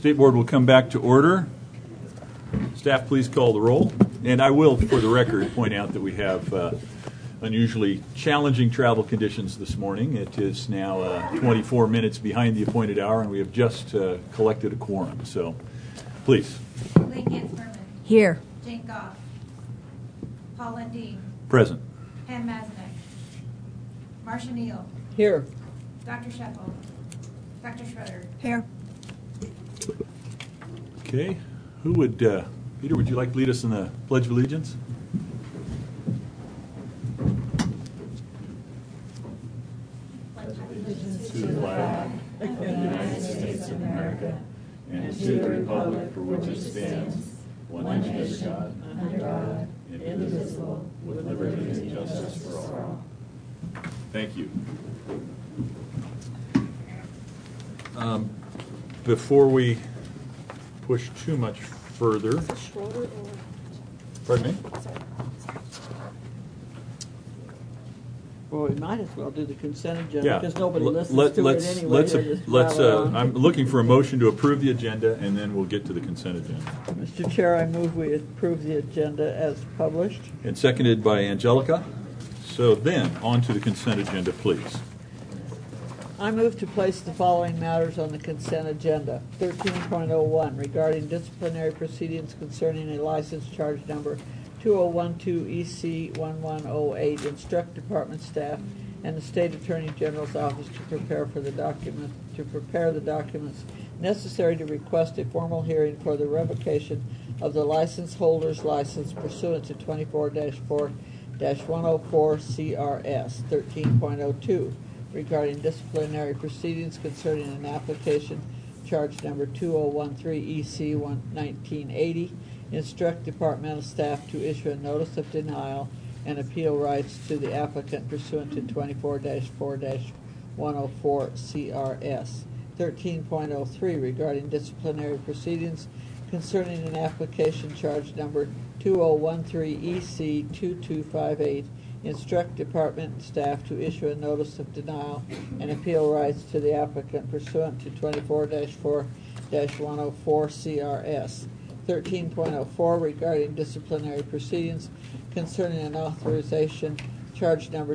State Board will come back to order. Staff, please call the roll. And I will, for the record, point out that we have unusually challenging travel conditions this morning. It is now 24 minutes behind the appointed hour, and we have just collected a quorum. So, please. Elaine Gansberman. Here. Jane Goff. Paul Lundeen. Present. Pam Mazinek. Marcia Neal. Here. Dr. Sheffield. Dr. Schroeder. Here. Okay. Who would, Peter, would you like to lead us in the Pledge of Allegiance? To the flag of the United States of America and to the republic for which it stands, one nation, under God, indivisible, with liberty and justice for all. Thank you. Before we push too much further, pardon me? Well, we might as well do the consent agenda Yeah. because nobody listens to it anyway. Let's. I'm looking for a motion to approve the agenda, and then we'll get to the consent agenda. Mr. Chair, I move we approve the agenda as published. And seconded by Angelica. So then, on to the consent agenda, please. I move to place the following matters on the consent agenda. 13.01, regarding disciplinary proceedings concerning a license charge number 2012-EC1108, instruct department staff and the State Attorney General's office to prepare the documents necessary to request a formal hearing for the revocation of the license holder's license pursuant to 24-4-104 CRS. 13.02, regarding disciplinary proceedings concerning an application charge number 2013-EC1980, instruct departmental staff to issue a notice of denial and appeal rights to the applicant pursuant to 24-4-104 CRS. 13.03, regarding disciplinary proceedings concerning an application charge number 2013-EC2258, instruct department staff to issue a notice of denial and appeal rights to the applicant pursuant to 24-4-104 CRS. 13.04, regarding disciplinary proceedings concerning an authorization charge number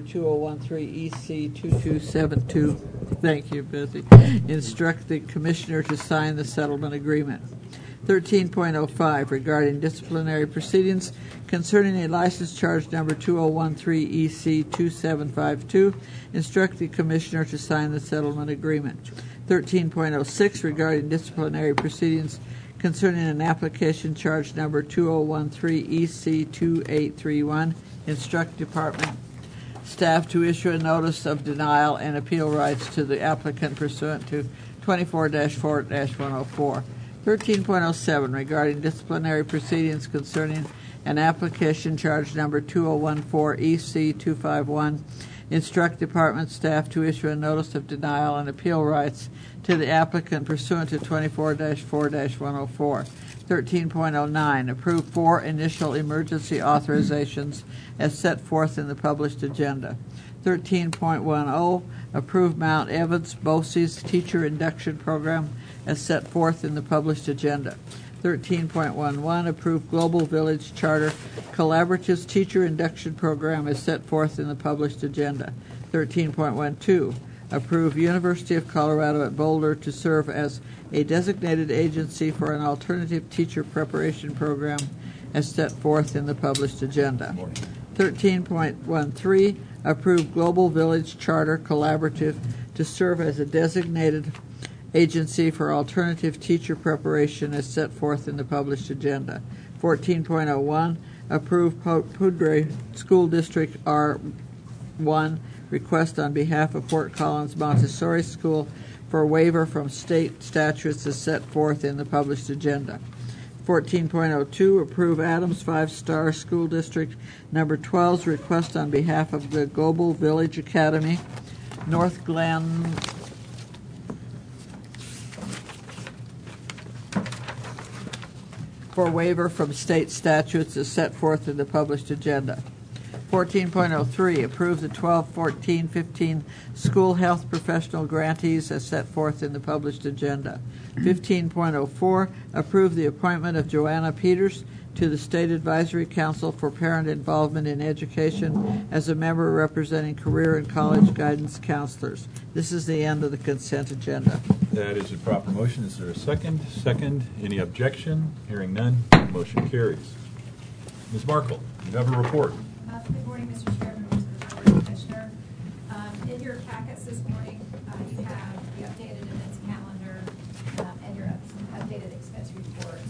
2013-EC2272. Thank you, Busy. Instruct the commissioner to sign the settlement agreement. 13.05, regarding disciplinary proceedings concerning a license charge number 2013-EC2752, instruct the commissioner to sign the settlement agreement. 13.06, regarding disciplinary proceedings concerning an application charge number 2013-EC2831, instruct department staff to issue a notice of denial and appeal rights to the applicant pursuant to 24-4-104. 13.07, regarding disciplinary proceedings concerning an application charge number 2014-EC251, instruct department staff to issue a notice of denial and appeal rights to the applicant pursuant to 24-4-104. 13.09, approve 4 initial emergency authorizations as set forth in the published agenda. 13.10, approve Mount Evans BOCES teacher induction program as set forth in the published agenda. 13.11, approve Global Village Charter Collaboratives teacher induction program as set forth in the published agenda. 13.12, approve University of Colorado at Boulder to serve as a designated agency for an alternative teacher preparation program as set forth in the published agenda. 13.13, approve Global Village Charter Collaborative to serve as a designated agency for alternative teacher preparation as set forth in the published agenda. 14.01, approve Poudre School District R1 request on behalf of Fort Collins Montessori School for waiver from state statutes as set forth in the published agenda. 14.02, approve Adams 5-Star School District number 12's request on behalf of the Global Village Academy, North Glen for waiver from state statutes as set forth in the published agenda. 14.03, approve the 12-14-15 school health professional grantees as set forth in the published agenda. 15.04, approve the appointment of Joanna Peters to the State Advisory Council for Parent Involvement in Education as a member representing career and college guidance counselors. This is the end of the consent agenda. That is a proper motion. Is there a second? Second. Any objection? Hearing none, motion carries. Ms. Markle, you have a report. Good morning, Mr. Chairman, members of the Board, Commissioner. In your packets this morning, you have the updated events calendar and your updated expense reports.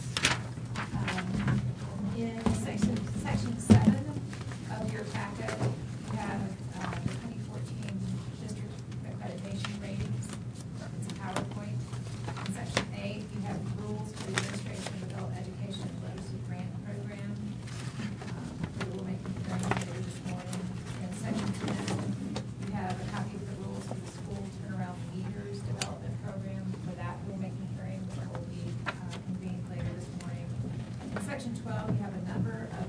In section 7 of your packet, you have the 2014 district accreditation ratings. It's a PowerPoint. In section 8, you have rules for the administration of adult education and literacy grant program. We will make them later this morning. In section 10, you have a copy of the rules for the school turnaround leaders development program. For that rulemaking hearing, which will be convened later this morning. In section 12, you have a number of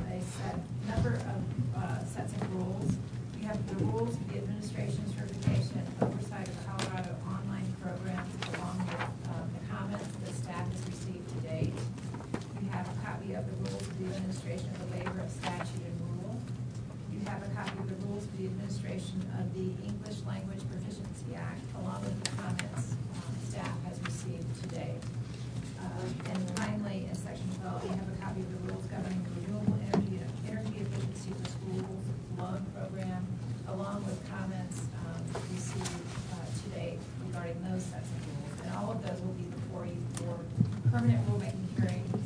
sets of rules. You have the rules for the administration, certification, and oversight of Colorado online programs, along with the comments that staff has received to date. You have a copy of the rules for the administration of the waiver of statute and rule. You have a copy of the rules for the administration of the English Language Proficiency Act, along with the comments staff has received to date. And finally, in section 12, you have a copy of the rules governing the renewable energy efficiency for schools loan program, along with comments received to date regarding those sets of rules. And all of those will be before you for permanent rulemaking hearings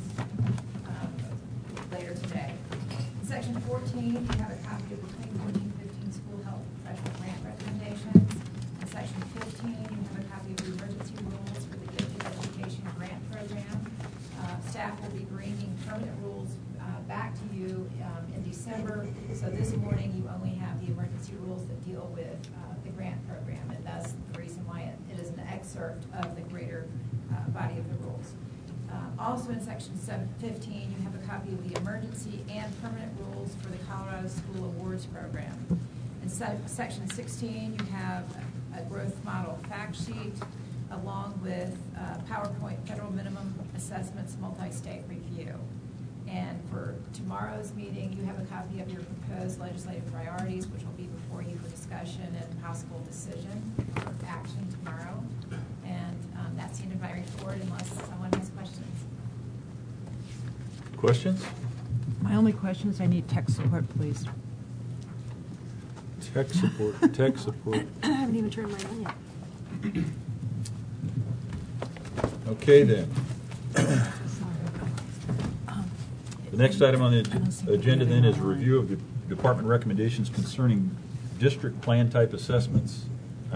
later today. In section 14, you have a copy of the 2014-15 school health professional grant recommendations. In section 15, you have a copy of the emergency rules for the gifted education grant program. Staff will be bringing permanent rules back to you in December. So this morning, you only have the emergency rules that deal with the grant program, and that's the reason why it is an excerpt of the greater body of the rules. Also in section 15, you have a copy of the emergency and permanent rules for the Colorado School Awards Program. In section 16, you have a growth model fact sheet, along with PowerPoint federal minimum assessments multi-state review. And for tomorrow's meeting, you have a copy of your proposed legislative priorities, which will be before you for discussion and possible decision or action tomorrow. And that's the end of my report, unless someone has questions. Questions? My only question is I need tech support, please. Tech support, tech support. I haven't even turned mine on yet. Okay, then. The next item on the agenda then is a review of the department recommendations concerning district plan type assignments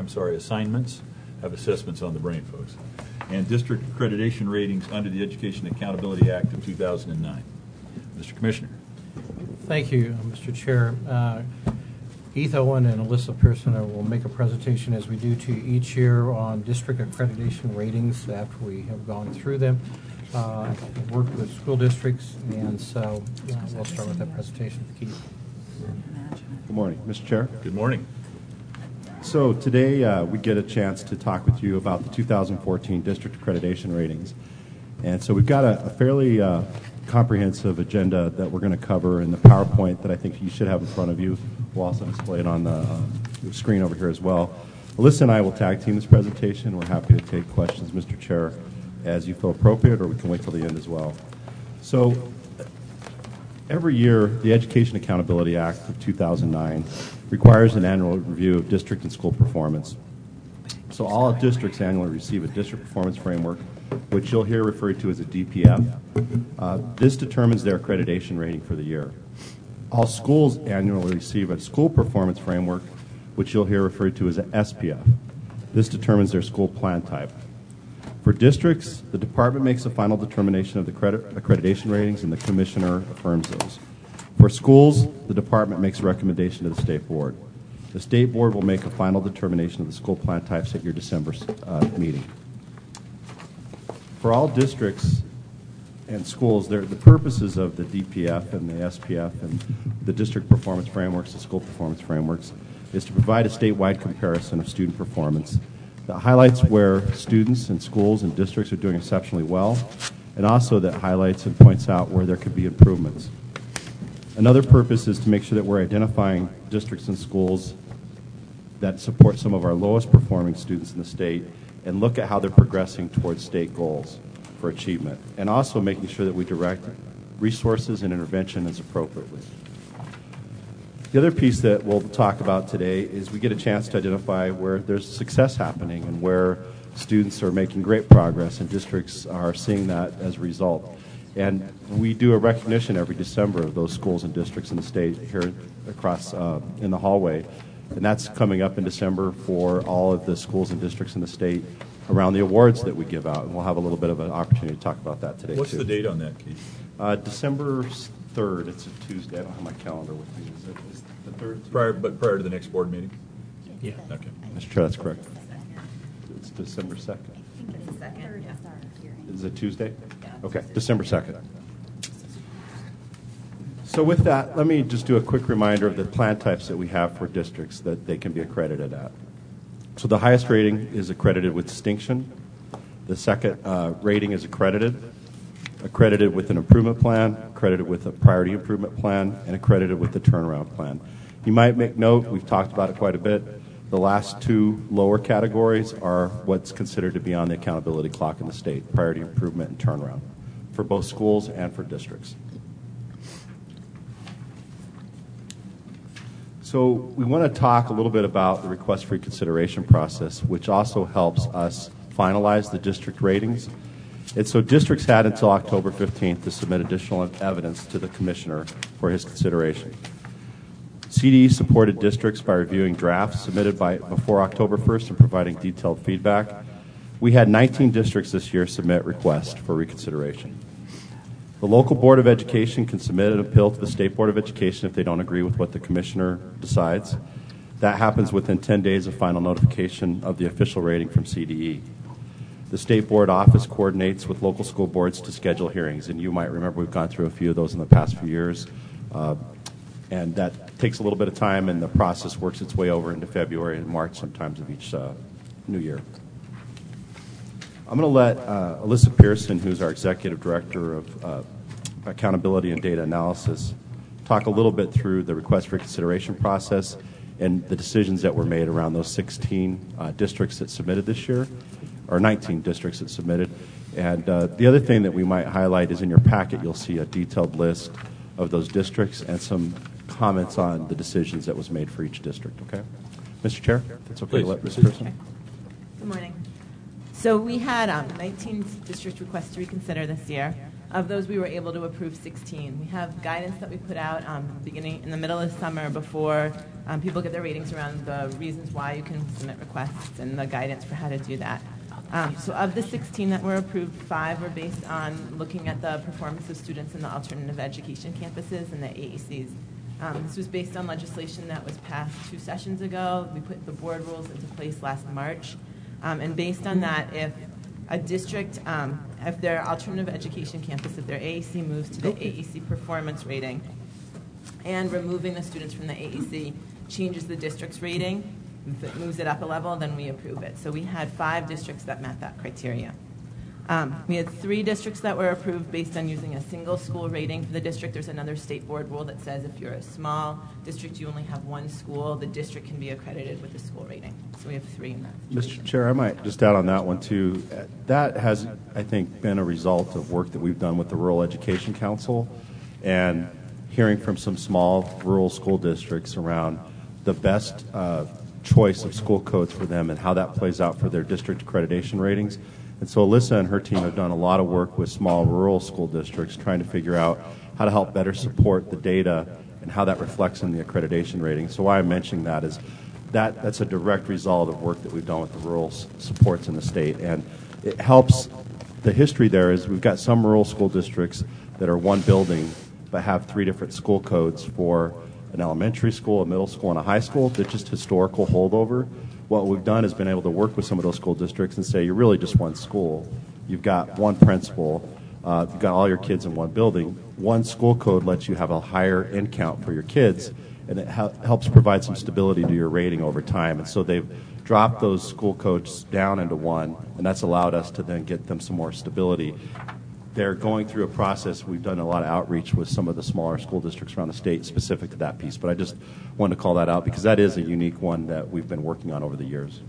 of assessments on the brain, folks, and district accreditation ratings under the Education Accountability Act of 2009. Mr. Commissioner. Thank you, Mr. Chair. Keith Owen and Alyssa Pearson will make a presentation, as we do to each year, on district accreditation ratings after we have gone through them. I've worked with school districts, and so we'll start with that presentation. Keith. Good morning, Mr. Chair. Good morning. So today we get a chance to talk with you about the 2014 district accreditation ratings. And so we've got a fairly comprehensive agenda that we're going to cover in the PowerPoint that I think you should have in front of you. We'll also display it on the screen over here as well. Alyssa and I will tag team this presentation. We're happy to take questions, Mr. Chair, as you feel appropriate, or we can wait till the end as well. So every year, the Education Accountability Act of 2009 requires an annual review of district and school performance. So all districts annually receive a district performance framework, which you'll hear referred to as a DPF. This determines their accreditation rating for the year. All schools annually receive a school performance framework, which you'll hear referred to as an SPF. This determines their school plan type. For districts, the department makes a final determination of the accreditation ratings, and the commissioner affirms those. For schools, the department makes a recommendation to the state board. The state board will make a final determination of the school plan types at your December meeting. For all districts and schools, the purposes of the DPF and the SPF and the district performance frameworks, the school performance frameworks, is to provide a statewide comparison of student performance that highlights where students and schools and districts are doing exceptionally well, and also that highlights and points out where there could be improvements. Another purpose is to make sure that we're identifying districts and schools that support some of our lowest performing students in the state and look at how they're progressing towards state goals for achievement, and also making sure that we direct resources and intervention as appropriately. The other piece that we'll talk about today is we get a chance to identify where there's success happening and where students are making great progress and districts are seeing that as a result. And we do a recognition every December of those schools and districts in the state here across in the hallway. And that's coming up in December for all of the schools and districts in the state around the awards that we give out. And we'll have a little bit of an opportunity to talk about that today, What's too. the date on that, Keith? December 3rd. It's a Tuesday. I don't have my calendar with me. Is the 3rd? Prior to the next board meeting? Yeah. Okay. Mr. Chair, that's correct. It's December 2nd. Is it Tuesday? Okay, December 2nd. So with that, let me just do a quick reminder of the plan types that we have for districts that they can be accredited at. So the highest rating is accredited with distinction. The second rating is accredited with an improvement plan, accredited with a priority improvement plan, and accredited with the turnaround plan. You might make note, we've talked about it quite a bit, the last two lower categories are what's considered to be on the accountability clock in the state, priority improvement and turnaround, for both schools and for districts. So we want to talk a little bit about the request for reconsideration process, which also helps us finalize the district ratings. And so districts had until October 15th to submit additional evidence to the commissioner for his consideration. CDE supported districts by reviewing drafts submitted before October 1st and providing detailed feedback. We had 19 districts this year submit requests for reconsideration. The local Board of Education can submit an appeal to the State Board of Education if they don't agree with what the commissioner decides. That happens within 10 days of final notification of the official rating from CDE. The State Board office coordinates with local school boards to schedule hearings, and you might remember we've gone through a few of those in the past few years. And that takes a little bit of time, and the process works its way over into February and March sometimes of each new year. I'm going to let Alyssa Pearson, who's our Executive Director of Accountability and Data Analysis, talk a little bit through the request for consideration process and the decisions that were made around those 16 districts that submitted this year, or 19 districts that submitted. And the other thing that we might highlight is in your packet you'll see a detailed list of those districts and some comments on the decisions that was made for each district. Okay, Mr. Chair, if it's okay to let Ms. Pearson. Good morning. So we had 19 district requests to reconsider this year. Of those, we were able to approve 16. We have guidance that we put out beginning in the middle of summer before people get their ratings around the reasons why you can submit requests and the guidance for how to do that. So of the 16 that were approved, 5 were based on looking at the performance of students in the alternative education campuses and the AECs. This was based on legislation that was passed 2 sessions ago. We put the board rules into place last March. And based on that, if a district, if their alternative education campus, if their AEC moves to the AEC performance rating and removing the students from the AEC changes the district's rating, if it moves it up a level, then we approve it. So we had 5 districts that met that criteria. We had 3 districts that were approved based on using a single school rating for the district. There's another state board rule that says if you're a small district, you only have 1 school, the district can be accredited with a school rating. So we have 3 in that situation. Mr. Chair, I might just add on that one too. That has, I think, been a result of work that we've done with the Rural Education Council and hearing from some small rural school districts around the best choice of school codes for them and how that plays out for their district accreditation ratings. And so Alyssa and her team have done a lot of work with small rural school districts trying to figure out how to help better support the data and how that reflects in the accreditation rating. So why I'm mentioning that is that's a direct result of work that we've done with the rural supports in the state. And it helps. The history there is we've got some rural school districts that are one building but have 3 different school codes for an elementary school, a middle school, and a high school. They're just historical holdover. What we've done is been able to work with some of those school districts and say, you're really just one school. You've got one principal. You've got all your kids in one building. One school code lets you have a higher end count for your kids, and it helps provide some stability to your rating over time. And so they've dropped those school codes down into one, and that's allowed us to then get them some more stability. They're going through a process. We've done a lot of outreach with some of the smaller school districts around the state specific to that piece, but I just wanted to call that out because that is a unique one that we've been working on over the years.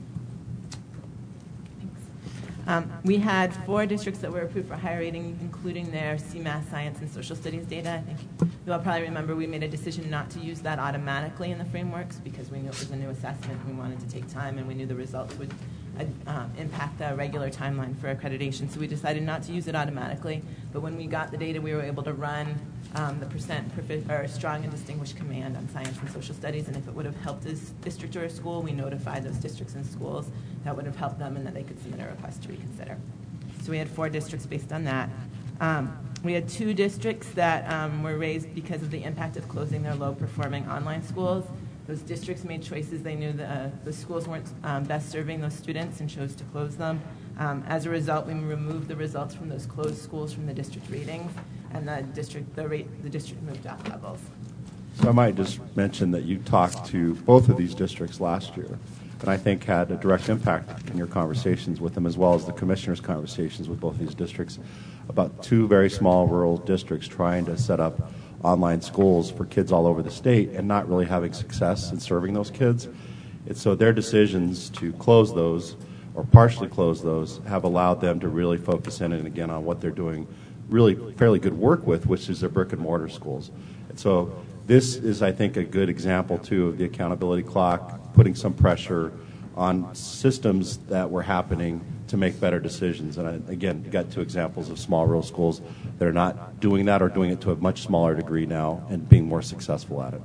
We had 4 districts that were approved for higher rating, including their CMAS, science, and social studies data. I think you all probably remember we made a decision not to use that automatically in the frameworks because we knew it was a new assessment. We wanted to take time, and we knew the results would impact the regular timeline for accreditation. So we decided not to use it automatically. But when we got the data, we were able to run the percent or strong and distinguished command on science and social studies. And if it would have helped this district or a school, we notified those districts and schools that would have helped them and that they could submit a request to reconsider. So we had 4 districts based on that. We had 2 districts that were raised because of the impact of closing their low-performing online schools. Those districts made choices. They knew the schools weren't best serving those students and chose to close them. As a result, we removed the results from those closed schools from the district ratings, and the district moved up levels. So I might just mention that you talked to both of these districts last year, and I think had a direct impact in your conversations with them, as well as the commissioner's conversations with both of these districts about 2 very small rural districts trying to set up online schools for kids all over the state and not really having success in serving those kids. And so their decisions to close those or partially close those have allowed them to really focus in and again on what they're doing really fairly good work with, which is their brick and mortar schools. And so this is, I think, a good example too of the accountability clock, putting some pressure on systems that were happening to make better decisions. And again, you got 2 examples of small rural schools that are not doing that or doing it to a much smaller degree now and being more successful at it.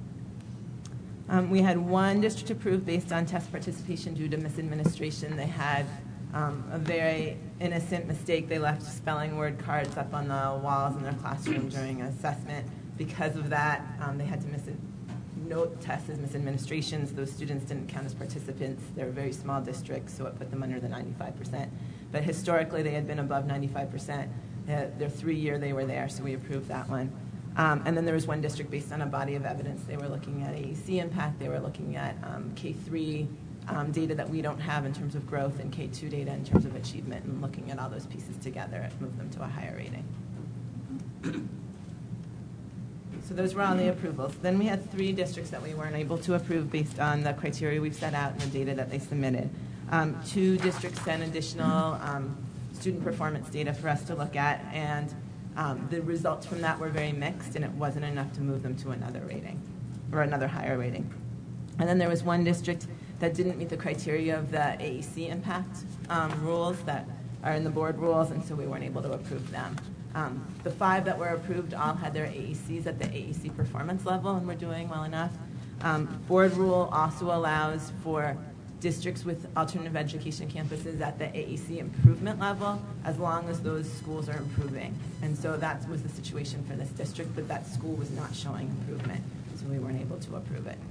We had 1 district approved based on test participation due to misadministration. They had a very innocent mistake. They left spelling word cards up on the walls in their classroom during assessment. Because of that, they had to note tests as misadministrations. Those students didn't count as participants. They're a very small district, so it put them under the 95%. But historically, they had been above 95%. Their 3-year, they were there, so we approved that one. And then there was 1 district based on a body of evidence. They were looking at AEC impact. They were looking at K3 data that we don't have in terms of growth and K2 data in terms of achievement, and looking at all those pieces together, it moved them to a higher rating. So those were on the approvals. Then we had 3 districts that we weren't able to approve based on the criteria we've set out and the data that they submitted. 2 districts sent additional student performance data for us to look at, and the results from that were very mixed, and it wasn't enough to move them to another rating or another higher rating. And then there was 1 district that didn't meet the criteria of the AEC impact rules that are in the board rules, and so we weren't able to approve them. The 5 that were approved all had their AECs at the AEC performance level and were doing well enough. Board rule also allows for districts with alternative education campuses at the AEC improvement level as long as those schools are improving. And so that was the situation for this district, but that school was not showing improvement, so we weren't able to approve it.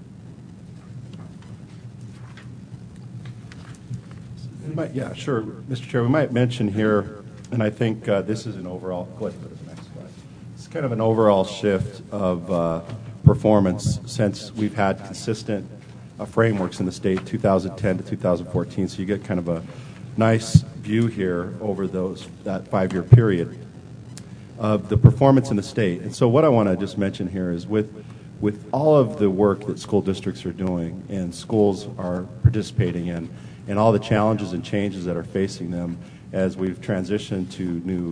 Yeah, sure. Mr. Chair, we might mention here, and I think this is an overall, go ahead and put it to the next slide. It's kind of an overall shift of performance since we've had consistent frameworks in the state, 2010 to 2014. So you get kind of a nice view here over that 5-year period of the performance in the state. And so what I want to just mention here is with all of the work that school districts are doing and schools are participating in, and all the challenges and changes that are facing them as we've transitioned to new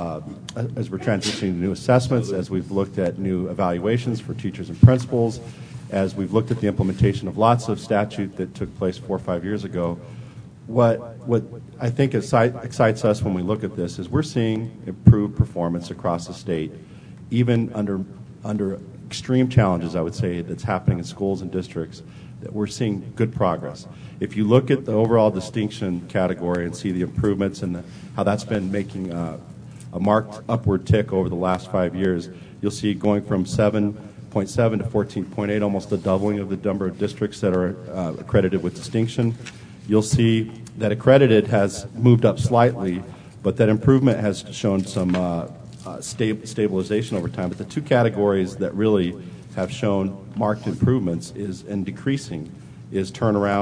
assessments, as we've looked at new evaluations for teachers and principals, as we've looked at the implementation of lots of statute that took place 4 or 5 years ago. What I think excites us when we look at this is we're seeing improved performance across the state, even under extreme challenges, I would say, that's happening in schools and districts, that we're seeing good progress. If you look at the overall distinction category and see the improvements and how that's been making a marked upward tick over the last 5 years, you'll see going from 7.7 to 14.8, almost a doubling of the number of districts that are accredited with distinction. You'll see that accredited has moved up slightly, but that improvement has shown some stabilization over time. But the 2 categories that really have shown marked improvements and decreasing is turnaround,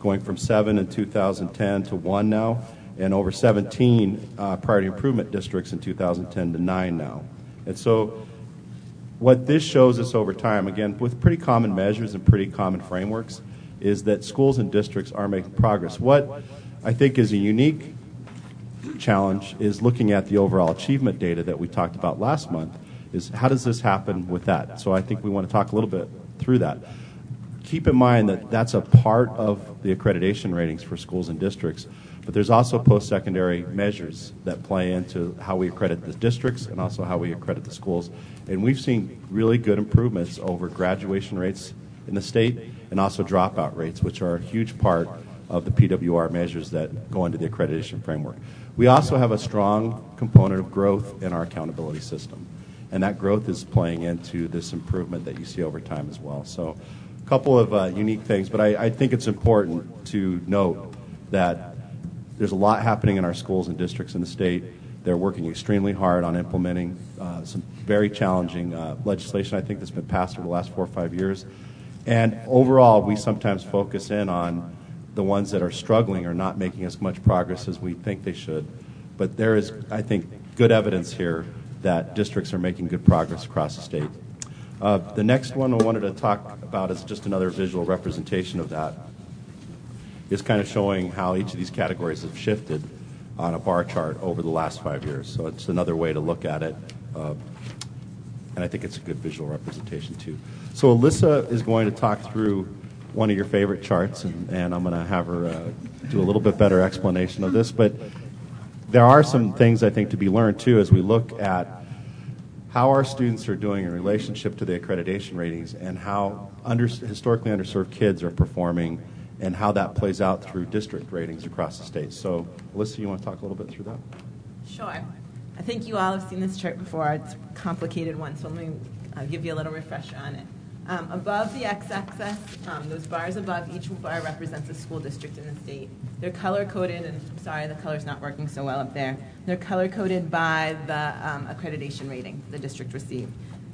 going from 7 in 2010 to 1 now, and over 17 priority improvement districts in 2010 to 9 now. And so what this shows us over time, again, with pretty common measures and pretty common frameworks, is that schools and districts are making progress. What I think is a unique challenge is looking at the overall achievement data that we talked about last month, is how does this happen with that? So I think we want to talk a little bit through that. Keep in mind that that's a part of the accreditation ratings for schools and districts, but there's also post-secondary measures that play into how we accredit the districts and also how we accredit the schools. And we've seen really good improvements over graduation rates in the state and also dropout rates, which are a huge part of the PWR measures that go into the accreditation framework. We also have a strong component of growth in our accountability system, and that growth is playing into this improvement that you see over time as well. So a couple of unique things, but I think it's important to note that there's a lot happening in our schools and districts in the state. They're working extremely hard on implementing some very challenging legislation, I think, that's been passed over the last 4 or 5 years. And overall, we sometimes focus in on the ones that are struggling or not making as much progress as we think they should. But there is, I think, good evidence here that districts are making good progress across the state. The next one I wanted to talk about is just another visual representation of that. It's kind of showing how each of these categories have shifted on a bar chart over the last 5 years. So it's another way to look at it. And I think it's a good visual representation, too. So Alyssa is going to talk through one of your favorite charts, and I'm going to have her do a little bit better explanation of this. But there are some things, I think, to be learned, too, as we look at how our students are doing in relationship to the accreditation ratings and how historically underserved kids are performing and how that plays out through district ratings across the state. So, Alyssa, you want to talk a little bit through that? Sure. I think you all have seen this chart before. It's a complicated one, so let me give you a little refresher on it. Above the x-axis, those bars above, each bar represents a school district in the state. They're color-coded, and I'm sorry, the color's not working so well up there. They're color-coded by the accreditation rating the district received.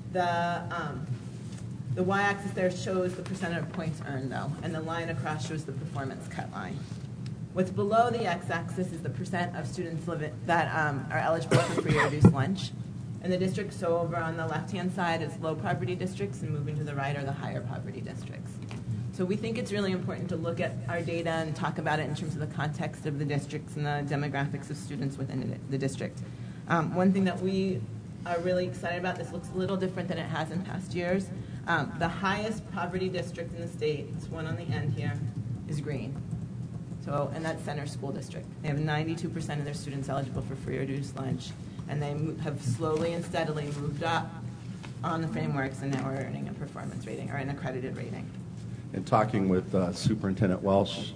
The y-axis there shows the percent of points earned, though, and the line across shows the performance cut line. What's below the x-axis is the percent of students that are eligible for free or reduced lunch. And the districts, so over on the left-hand side is low poverty districts, and moving to the right are the higher poverty districts. So we think it's really important to look at our data and talk about it in terms of the context of the districts and the demographics of students within the district. One thing that we are really excited about, this looks a little different than it has in past years. The highest poverty district in the state, this one on the end here, is green. So, and that's Center School District. They have 92% of their students eligible for free or reduced lunch, and they have slowly and steadily moved up on the frameworks, and now are earning a performance rating or an accredited rating. In talking with Superintendent Welsh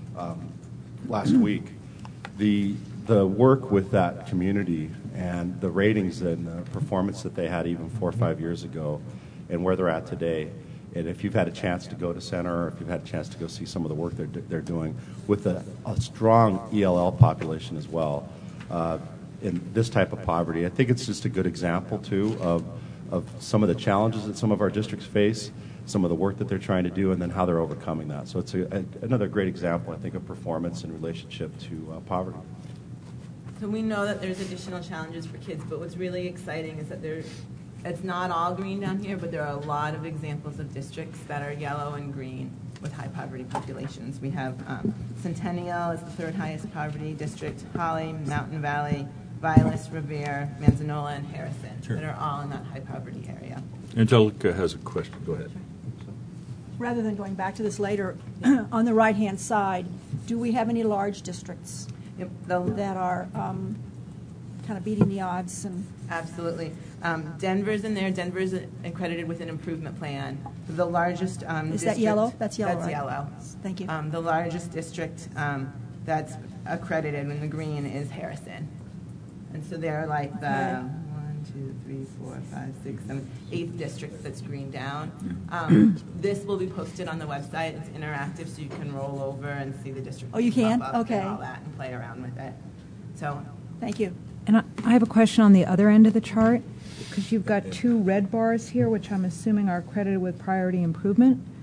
last week, the work with that community and the ratings and the performance that they had even 4 or 5 years ago and where they're at today, and if you've had a chance to go to Center or if you've had a chance to go see some of the work they're doing with a strong ELL population as well in this type of poverty, I think it's just a good example, too, of some of the challenges that some of our districts face, some of the work that they're trying to do, and then how they're overcoming that. So it's another great example, I think, of performance in relationship to poverty. So we know that there's additional challenges for kids, but what's really exciting is that it's not all green down here, but there are a lot of examples of districts that are yellow and green with high poverty populations. We have Centennial is the third highest poverty district, Holly, Mountain Valley, Vilas, Revere, Manzanola, and Harrison that are all in that high poverty area. Angelica has a question. Go ahead. Rather than going back to this later, on the right-hand side, do we have any large districts that are kind of beating the odds? Absolutely. Denver's in there. Denver's accredited with an improvement plan. The largest is that yellow? That's yellow, That's right? yellow. Thank you. The largest district that's accredited in the green is Harrison. And so they're like the 1, 2, 3, 4, 5, 6, 7, 8th district that's green down. This will be posted on the website. It's interactive, so you can roll over and see the district. Oh, you can? Okay. And all that, and play around with it. So, thank you. And I have a question on the other end of the chart, because you've got 2 red bars here, which I'm assuming are accredited with priority improvement.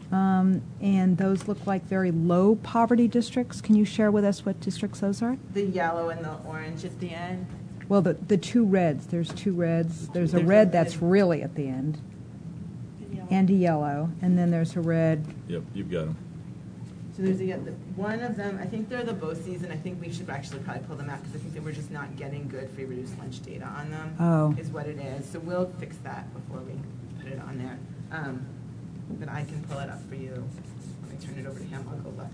And those look like very low poverty districts. Can you share with us what districts those are? The yellow and the orange at the end. Well, the two reds. There's two reds. There's a red that's really at the end, and a yellow, and then there's a red. Yep, you've got them. So there's one of them, I think they're the BOCES, and I think we should actually probably pull them out because I think that we're just not getting good free reduced lunch data on them, is what it is. So we'll fix that before we put it on there. But I can pull it up for you. Let me turn it over to him. I'll go look.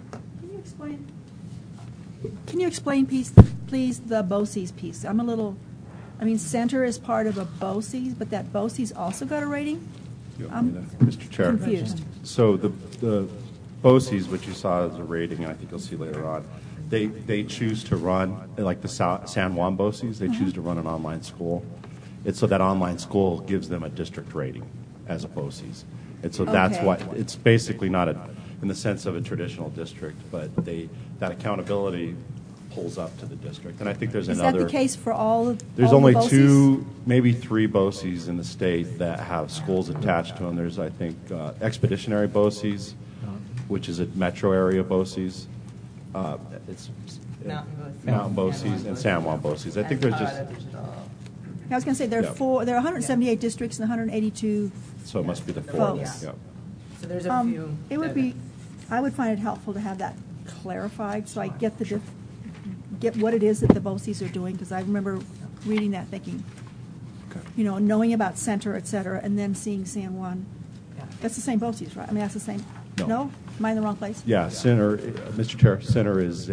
Can you explain, please, the BOCES piece? I'm a little, Center is part of a BOCES, but that BOCES also got a rating? Mr. Chair. Confused. So the BOCES, which you saw as a rating, and I think you'll see later on, they choose to run, like the San Juan BOCES, they choose to run an online school. And so that online school gives them a district rating as a BOCES. And so that's why it's basically not in the sense of a traditional district, but that accountability pulls up to the district. And I think there's another. Is that the case for all of There's all only the BOCES? 2, maybe 3 BOCES in the state that have schools attached to them. There's, I think, Expeditionary BOCES, which is a metro area BOCES. It's Mountain BOCES and San Juan BOCES. I think there's just. I was going to say there are 178 districts and 182. So it must be the 4. Folks. Yeah. So there's a few. It would be, I would find it helpful to have that clarified so I get get what it is that the BOCES are doing, because I remember reading that thinking, knowing about Center, et cetera, and then seeing San Juan. That's the same BOCES, right? That's the same. No? Am I in the wrong place? Yeah, Center, Mr. Chair, Center is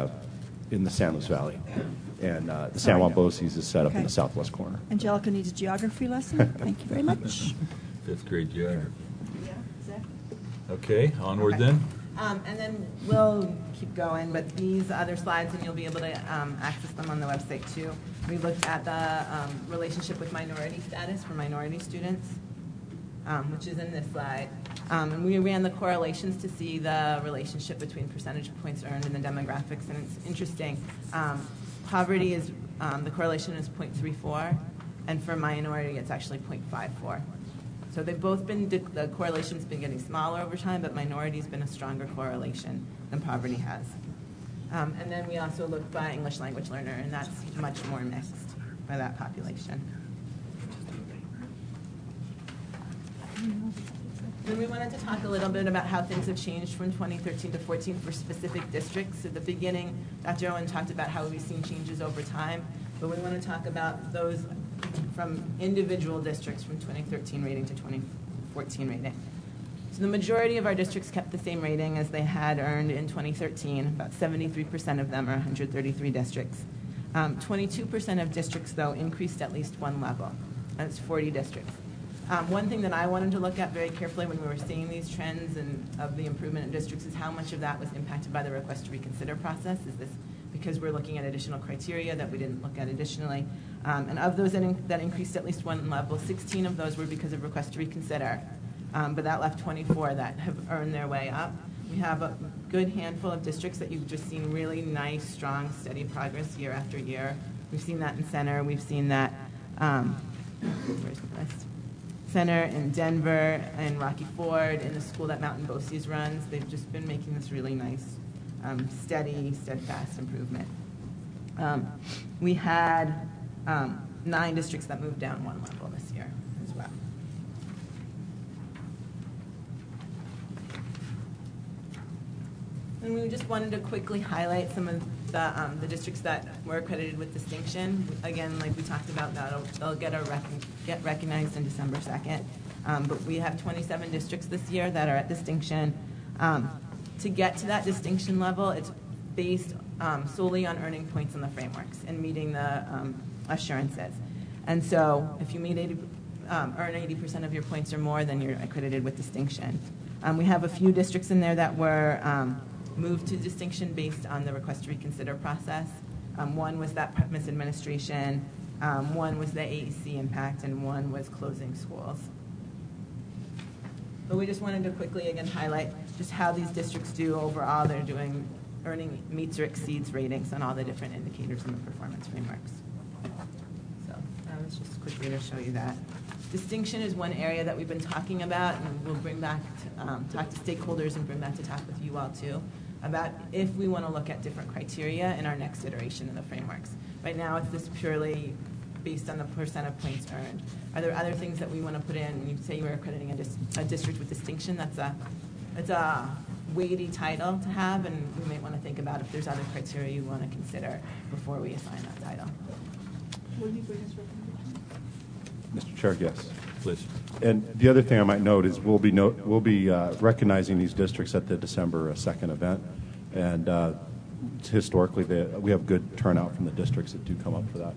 in the San Luis Valley, and the San Juan BOCES is set up in the southwest corner. Angelica needs a geography lesson. Thank you very much. 5th grade geography. Yeah, exactly. Okay, onward then. And then we'll keep going, but these other slides, and you'll be able to access them on the website too. We looked at the relationship with minority status for minority students, which is in this slide. And we ran the correlations to see the relationship between percentage points earned and the demographics, and it's interesting. Poverty is, the correlation is 0.34, and for minority it's actually 0.54. So they've both been, the correlation's been getting smaller over time, but minority's been a stronger correlation than poverty has. And then we also looked by English language learner, and that's much more mixed by that population. Then we wanted to talk a little bit about how things have changed from 2013 to 14 for specific districts. At the beginning, Dr. Owen talked about how we've seen changes over time, but we want to talk about those from individual districts from 2013 rating to 2014 rating. So the majority of our districts kept the same rating as they had earned in 2013. About 73% of them are 133 districts. 22% of districts, though, increased at least one level. That's 40 districts. One thing that I wanted to look at very carefully when we were seeing these trends and of the improvement in districts is how much of that was impacted by the request to reconsider process. Is this because we're looking at additional criteria that we didn't look at additionally? And of those that increased at least one level, 16 of those were because of request to reconsider, but that left 24 that have earned their way up. We have a good handful of districts that you've just seen really nice, strong, steady progress year after year. We've seen that in Center. We've seen that, where's the list? Center in Denver and Rocky Ford in the school that Mountain BOCES runs. They've just been making this really nice, steady, steadfast improvement. We had 9 districts that moved down one level this year as well. And we just wanted to quickly highlight some of the districts that were accredited with distinction. Again, like we talked about, they'll get recognized in December 2nd. But we have 27 districts this year that are at distinction. To get to that distinction level, it's based solely on earning points in the frameworks and meeting the assurances. And so if you earn 80% of your points or more, then you're accredited with distinction. We have a few districts in there that were moved to distinction based on the request to reconsider process. One was that misadministration, one was the AEC impact, and one was closing schools. But we just wanted to quickly again highlight just how these districts do overall. They're earning meets or exceeds ratings on all the different indicators in the performance frameworks. So that was just quickly to show you that. Distinction is one area that we've been talking about, and we'll bring back, talk to stakeholders and bring back to talk with you all too, about if we want to look at different criteria in our next iteration of the frameworks. Right now, it's just purely based on the percent of points earned. Are there other things that we want to put in? When you say you're accrediting a district with distinction, that's a weighty title to have, and we might want to think about if there's other criteria you want to consider before we assign that title. Will you bring us recommendation? Mr. Chair, yes. Please. And the other thing I might note is we'll be recognizing these districts at the December 2nd event, and historically we have good turnout from the districts that do come up for that.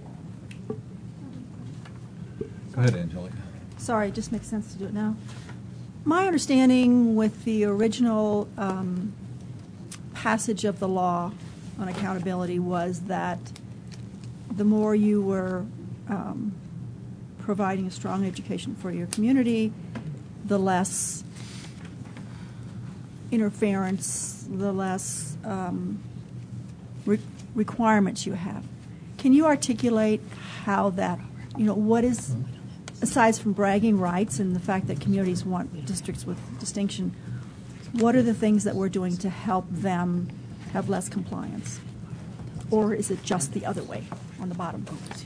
Go ahead, Angelica. Sorry, it just makes sense to do it now. My understanding with the original passage of the law on accountability was that the more you were providing a strong education for your community, the less interference, the less requirements you have. Can you articulate how that, what is, aside from bragging rights and the fact that communities want districts with distinction, what are the things that we're doing to help them have less compliance? Or is it just the other way on the bottom?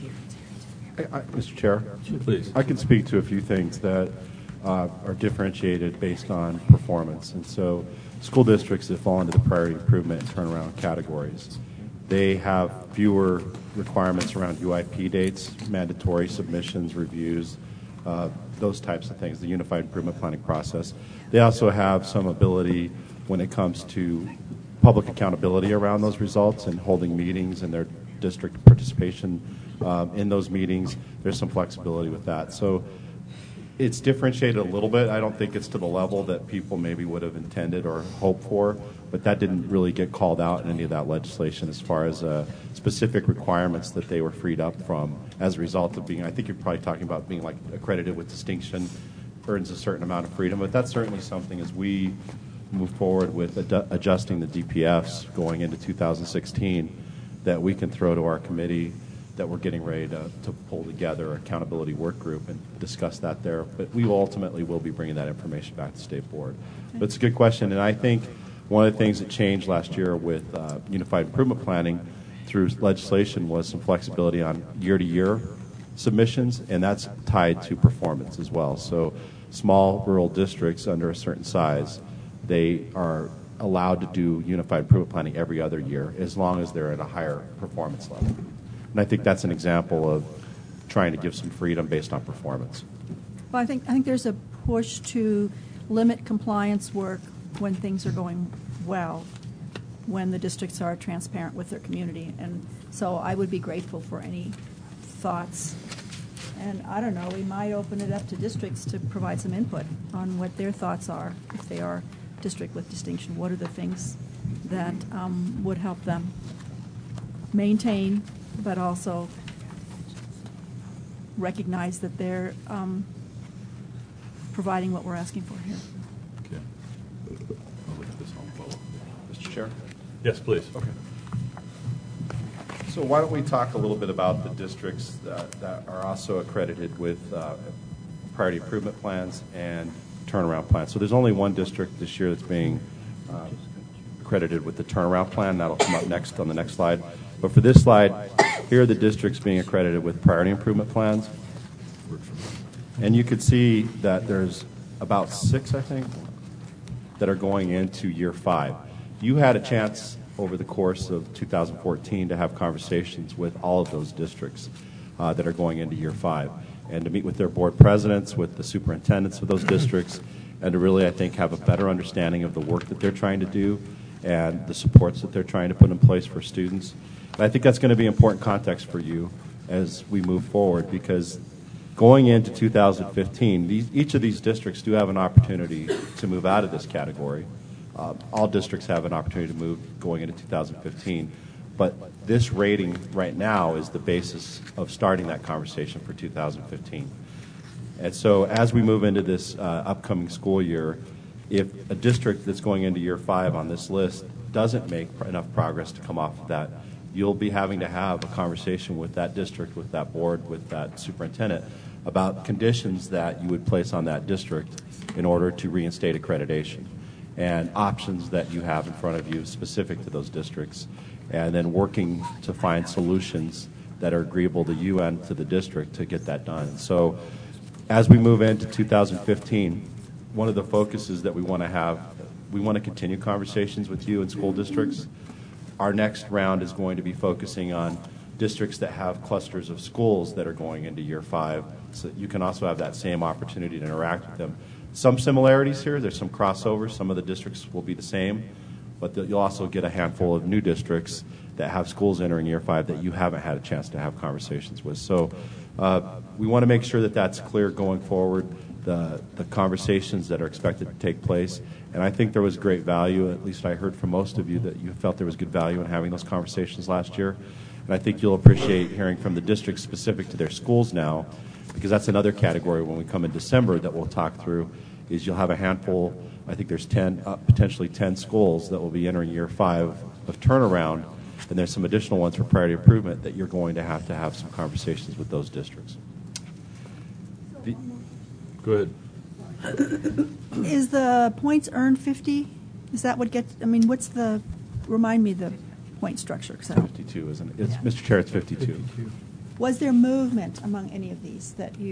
Mr. Chair, Please. I can speak to a few things that are differentiated based on performance. And so school districts that fall into the priority improvement and turnaround categories, they have fewer requirements around UIP dates, mandatory submissions, reviews, those types of things, the Unified Improvement Planning process. They also have some ability when it comes to public accountability around those results and holding meetings and their district participation in those meetings. There's some flexibility with that. So it's differentiated a little bit. I don't think it's to the level that people maybe would have intended or hoped for, but that didn't really get called out in any of that legislation as far as specific requirements that they were freed up from as a result of being, I think you're probably talking about being like accredited with distinction, earns a certain amount of freedom, but that's certainly something as we move forward with adjusting the DPFs going into 2016 that we can throw to our committee that we're getting ready to pull together an accountability work group and discuss that there. But we ultimately will be bringing that information back to State Board. But it's a good question, and I think one of the things that changed last year with Unified Improvement Planning through legislation was some flexibility on year-to-year submissions, and that's tied to performance as well. So small rural districts under a certain size, they are allowed to do Unified Improvement Planning every other year as long as they're at a higher performance level. And I think that's an example of trying to give some freedom based on performance. Well, I think there's a push to limit compliance work when things are going well, when the districts are transparent with their community. And so I would be grateful for any thoughts. And I don't know, we might open it up to districts to provide some input on what their thoughts are if they are district with distinction. What are the things that would help them maintain, but also recognize that they're providing what we're asking for here. Okay. I'll look at this home follow. Mr. Chair? Yes, please. Okay. So why don't we talk a little bit about the districts that are also accredited with priority improvement plans and turnaround plans. So there's only one district this year that's being accredited with the turnaround plan. That'll come up next on the next slide. But for this slide, here are the districts being accredited with priority improvement plans. And you could see that there's about 6, I think, that are going into year 5. You had a chance over the course of 2014 to have conversations with all of those districts that are going into year 5 and to meet with their board presidents, with the superintendents of those districts, and to really, I think, have a better understanding of the work that they're trying to do and the supports that they're trying to put in place for students. And I think that's going to be important context for you as we move forward, because going into 2015, each of these districts do have an opportunity to move out of this category. All districts have an opportunity to move going into 2015. But this rating right now is the basis of starting that conversation for 2015. And so as we move into this upcoming school year, if a district that's going into year 5 on this list doesn't make enough progress to come off of that, you'll be having to have a conversation with that district, with that board, with that superintendent about conditions that you would place on that district in order to reinstate accreditation, and options that you have in front of you specific to those districts, and then working to find solutions that are agreeable to you and to the district to get that done. So as we move into 2015, one of the focuses that we want to have, we want to continue conversations with you and school districts. Our next round is going to be focusing on districts that have clusters of schools that are going into year 5, so that you can also have that same opportunity to interact with them. Some similarities here, there's some crossovers. Some of the districts will be the same, but you'll also get a handful of new districts that have schools entering year 5 that you haven't had a chance to have conversations with. So we want to make sure that that's clear going forward, the conversations that are expected to take place. And I think there was great value, at least I heard from most of you, that you felt there was good value in having those conversations last year. And I think you'll appreciate hearing from the districts specific to their schools now, because that's another category when we come in December that we'll talk through, is you'll have a handful, I think there's 10, potentially 10 schools that will be entering year 5 of turnaround, and there's some additional ones for priority improvement that you're going to have some conversations with those districts. Go ahead. Is the points earned 50? Is that what gets, I mean, what's the, remind me the point structure. 52, isn't it? Mr. Chair, it's 52. Was there movement among any of these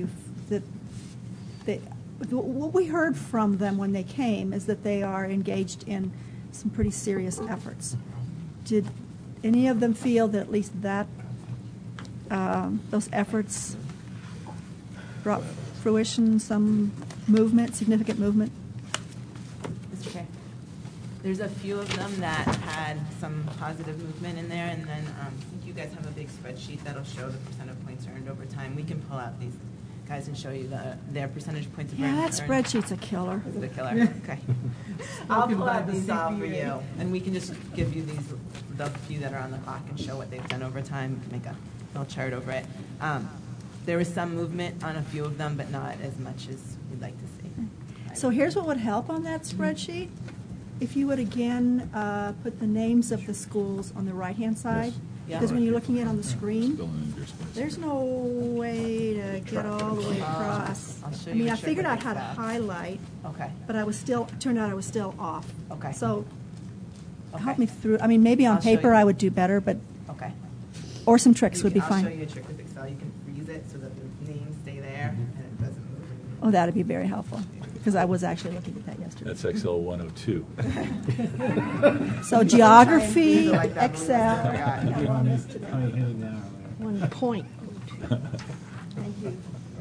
what we heard from them when they came is that they are engaged in some pretty serious efforts. Did any of them feel that at least that those efforts brought fruition, some movement, significant movement? Mr. Chair, there's a few of them that had some positive movement in there, and then I think you guys have a big spreadsheet that'll show the percent of points earned over time. We can pull out these guys and show you their percentage points of Yeah, earned. that spreadsheet's a killer. Is it a killer? Okay. I'll pull out these all for you, and we can just give you the few that are on the clock and show what they've done over time. Make a little chart over it. There was some movement on a few of them, but not as much as we'd like to see. So here's what would help on that spreadsheet. If you would again put the names of the schools on the right-hand side. Yeah. Because when you're looking at it on the screen, Filling in your space. there's no way to get all the way across. I'll show I you mean, a I chart figured with out how to Excel. highlight, Okay. but I was still, turned out I was still off. Okay. So Okay. help me through, I mean, maybe on I'll show you. paper I would do better, but, Okay. or some tricks would be I'll fine. show you a trick with Excel. You can freeze it so that the names stay there and it doesn't move. Oh, that'd be very helpful, because I was actually looking at that yesterday. That's XL 102. So geography, Like that movie, I Excel. forgot. 1 point. Thank you.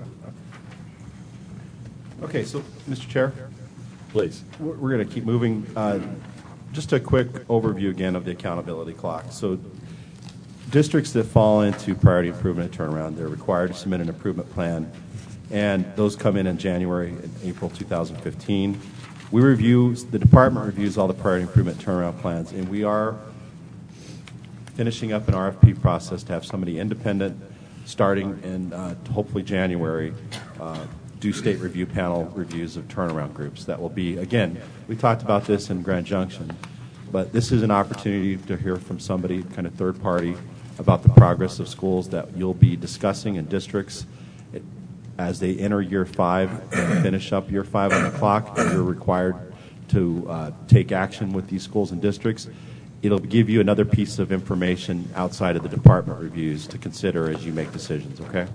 Okay, so, Mr. Chair, Please. we're going to keep moving. Just a quick overview again of the accountability clock. So districts that fall into priority improvement and turnaround, they're required to submit an improvement plan, and those come in January and April 2015. The department reviews all the priority improvement turnaround plans, and we are finishing up an RFP process to have somebody independent starting in hopefully January, do state review panel reviews of turnaround groups. That will be, again, we talked about this in Grand Junction, but this is an opportunity to hear from somebody, kind of third party, about the progress of schools that you'll be discussing in districts as they enter year 5 and finish up year 5 on the clock, and you're required to take action with these schools and districts. It'll give you another piece of information outside of the department reviews to consider as you make decisions, okay?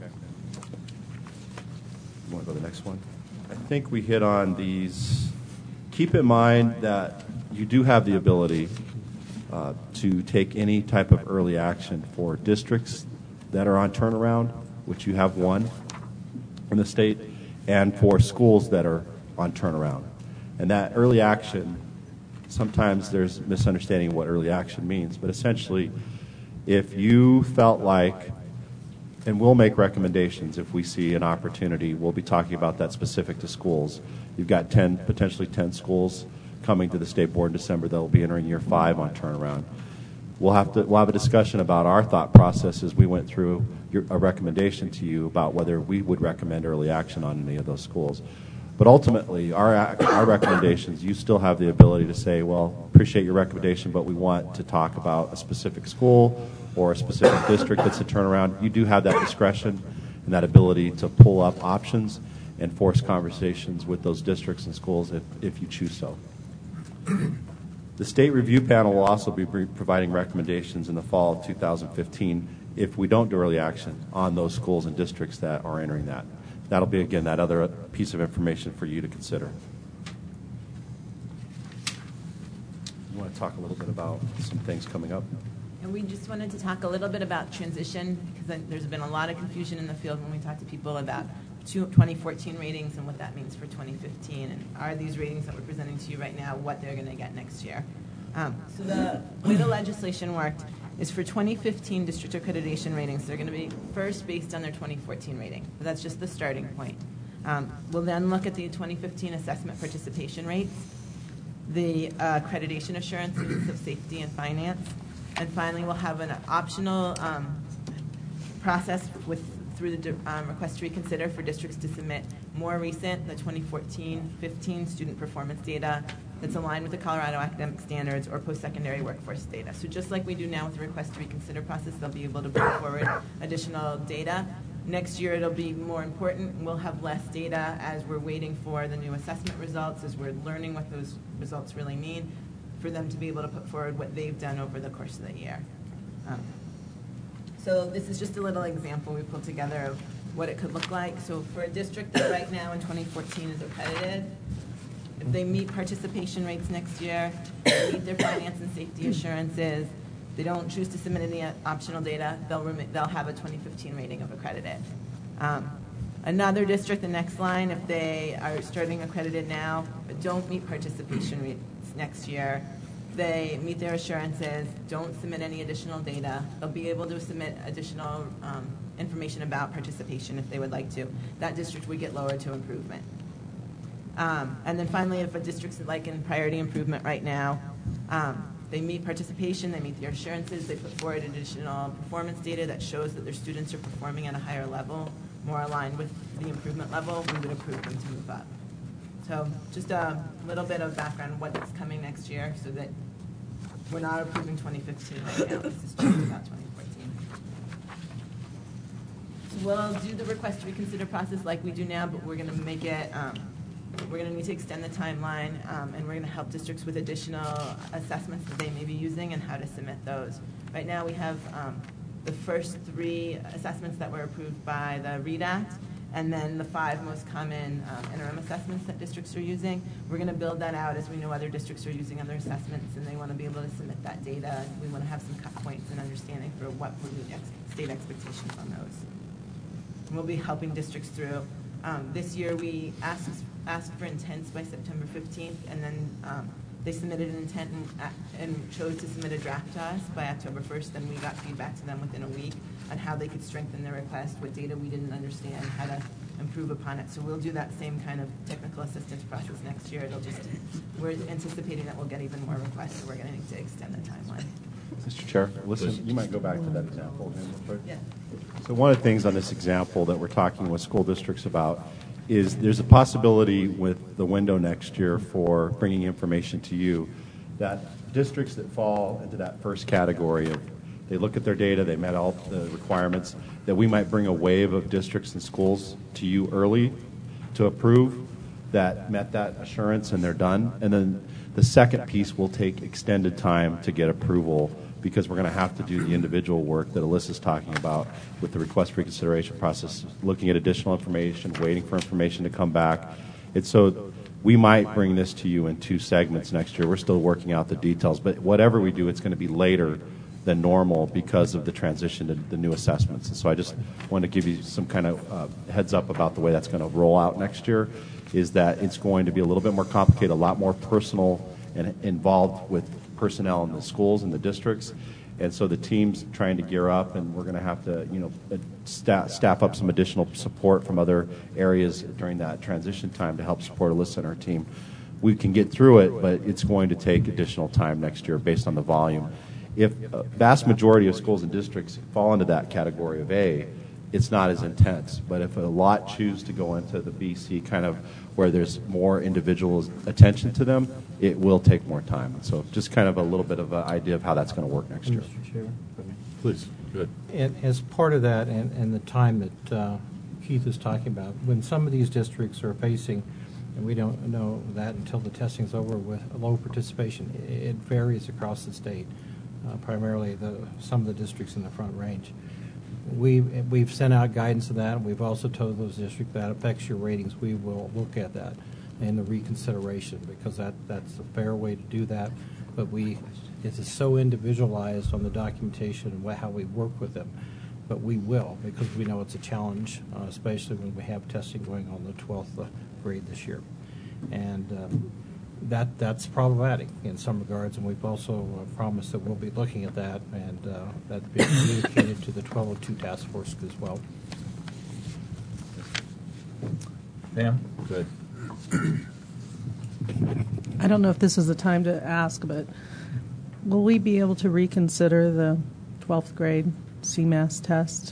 You want to go to the next one? I think we hit on these. Keep in mind that you do have the ability to take any type of early action for districts that are on turnaround, which you have one in the state, and for schools that are on turnaround. And that early action, sometimes there's misunderstanding of what early action means, but essentially, if you felt like, and we'll make recommendations if we see an opportunity, we'll be talking about that specific to schools. You've got potentially 10 schools coming to the state board in December that will be entering year 5 on turnaround. We'll have a discussion about our thought process as we went through a recommendation to you about whether we would recommend early action on any of those schools. But ultimately, our recommendations, you still have the ability to say, well, appreciate your recommendation, but we want to talk about a specific school or a specific district that's a turnaround, you do have that discretion and that ability to pull up options and force conversations with those districts and schools if you choose so. The state review panel will also be providing recommendations in the fall of 2015 if we don't do early action on those schools and districts that are entering that. That'll be, again, that other piece of information for you to consider. You want to talk a little bit about some things coming up? And we just wanted to talk a little bit about transition, because there's been a lot of confusion in the field when we talk to people about 2014 ratings and what that means for 2015, and are these ratings that we're presenting to you right now what they're going to get next year. So the way the legislation worked is for 2015 district accreditation ratings, they're going to be first based on their 2014 rating. So that's just the starting point. We'll then look at the 2015 assessment participation rates, the accreditation assurances of safety and finance, and finally we'll have an optional process through the request to reconsider for districts to submit more recent, the 2014-15 student performance data that's aligned with the Colorado academic standards or post-secondary workforce data. So just like we do now with the request to reconsider process, they'll be able to bring forward additional data. Next year it'll be more important. We'll have less data as we're waiting for the new assessment results, as we're learning what those results really mean, for them to be able to put forward what they've done over the course of the year. So this is just a little example we pulled together of what it could look like. So for a district that right now in 2014 is accredited, if they meet participation rates next year, they meet their finance and safety assurances, they don't choose to submit any optional data, they'll have a 2015 rating of accredited. Another district, the next line, if they are starting accredited now but don't meet participation rates next year, they meet their assurances, don't submit any additional data, they'll be able to submit additional information about participation if they would like to. That district would get lowered to improvement. And then finally, if a district's like in priority improvement right now, they meet participation, they meet their assurances, they put forward additional performance data that shows that their students are performing at a higher level, more aligned with the improvement level, we would approve them to move up. So just a little bit of background on what's coming next year so that we're not approving 2015 right now. This is just about 2014. So we'll do the request to reconsider process like we do now, but we're going to make it, we're going to need to extend the timeline, and we're going to help districts with additional assessments that they may be using and how to submit those. Right now we have the first 3 assessments that were approved by the READ Act, and then the 5 most common interim assessments that districts are using. We're going to build that out as we know other districts are using other assessments and they want to be able to submit that data. We want to have some cut points and understanding for what would meet state expectations on those. And we'll be helping districts through. This year we asked for intents by September 15th, and then they submitted an intent and chose to submit a draft to us by October 1st. Then we got feedback to them within a week on how they could strengthen their request, what data we didn't understand, how to improve upon it. So we'll do that same kind of technical assistance process next year. We're anticipating that we'll get even more requests, so we're going to need to extend the timeline. Mr. Chair, listen, you might go back to that example again real quick. Yeah. So one of the things on this example that we're talking with school districts about is there's a possibility with the window next year for bringing information to you that districts that fall into that first category of they look at their data, they met all the requirements, that we might bring a wave of districts and schools to you early to approve that met that assurance and they're done. And then the second piece will take extended time to get approval because we're going to have to do the individual work that Alyssa's talking about with the request for reconsideration process, looking at additional information, waiting for information to come back. It's so we might bring this to you in 2 segments next year. We're still working out the details, but whatever we do, it's going to be later than normal because of the transition to the new assessments. And so I just want to give you some kind of heads up about the way that's going to roll out next year, is that it's going to be a little bit more complicated, a lot more personal and involved with personnel in the schools and the districts. And so the team's trying to gear up, and we're going to have to, staff up some additional support from other areas during that transition time to help support Alyssa and her team. We can get through it, but it's going to take additional time next year based on the volume. If a vast majority of schools and districts fall into that category of A, it's not as intense. But if a lot choose to go into the BC kind of where there's more individual attention to them, it will take more time. And so just kind of a little bit of an idea of how that's going to work next year. Mr. Chair, Please, go ahead. And as part of that, and the time that Keith is talking about, when some of these districts are facing, and we don't know that until the testing's over, with low participation, it varies across the state, primarily some of the districts in the Front Range. We've sent out guidance of that, and we've also told those districts that affects your ratings. We will look at that in the reconsideration, because that's a fair way to do that. But it is so individualized on the documentation and how we work with them. But we will, because we know it's a challenge, especially when we have testing going on the 12th grade this year. And that's problematic in some regards, and we've also promised that we'll be looking at that, and that's being communicated to the 1202 task force as well. Pam, go ahead. I don't know if this is the time to ask, but will we be able to reconsider the 12th grade CMAS test?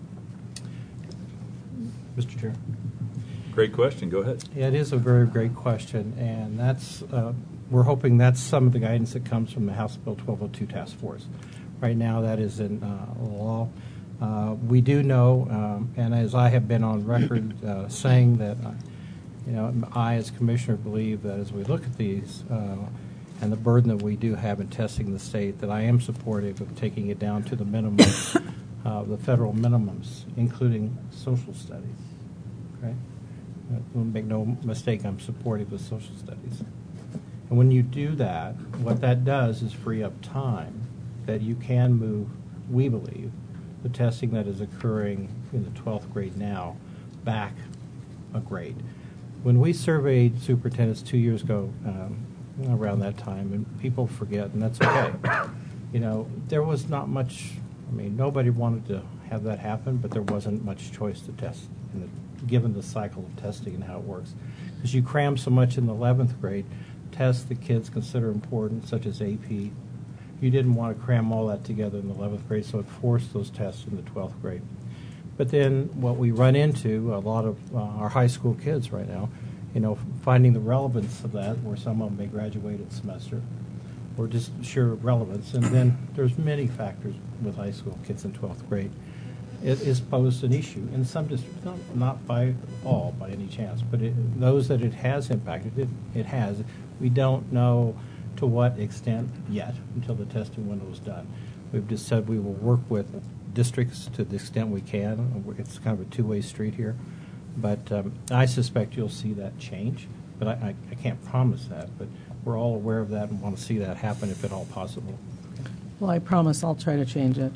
Mr. Chair. Great question. Go ahead. Yeah, it is a very great question, and that's we're hoping that's some of the guidance that comes from the House Bill 1202 task force. Right now, that is in law. We do know, and as I have been on record saying that, I as commissioner believe that as we look at these and the burden that we do have in testing the state, that I am supportive of taking it down to the minimum, the federal minimums, including social studies. Okay. Make no mistake, I'm supportive of social studies. And when you do that, what that does is free up time that you can move, we believe, the testing that is occurring in the 12th grade now back a grade. When we surveyed superintendents 2 years ago, around that time, and people forget, and that's okay, there was not much, nobody wanted to have that happen, but there wasn't much choice to test given the cycle of testing and how it works. Because you cram so much in the 11th grade, tests that kids consider important, such as AP, you didn't want to cram all that together in the 11th grade, so it forced those tests in the 12th grade. But then what we run into, a lot of our high school kids right now, finding the relevance of that, where some of them may graduate in semester, or just sheer relevance. And then there's many factors with high school kids in 12th grade. It is posed an issue in some districts, not by all by any chance, but those that it has impacted, it has. We don't know to what extent yet until the testing window is done. We've just said we will work with districts to the extent we can. It's kind of a two-way street here. But I suspect you'll see that change. But I can't promise that. But we're all aware of that and want to see that happen if at all possible. Well, I promise I'll try to change it.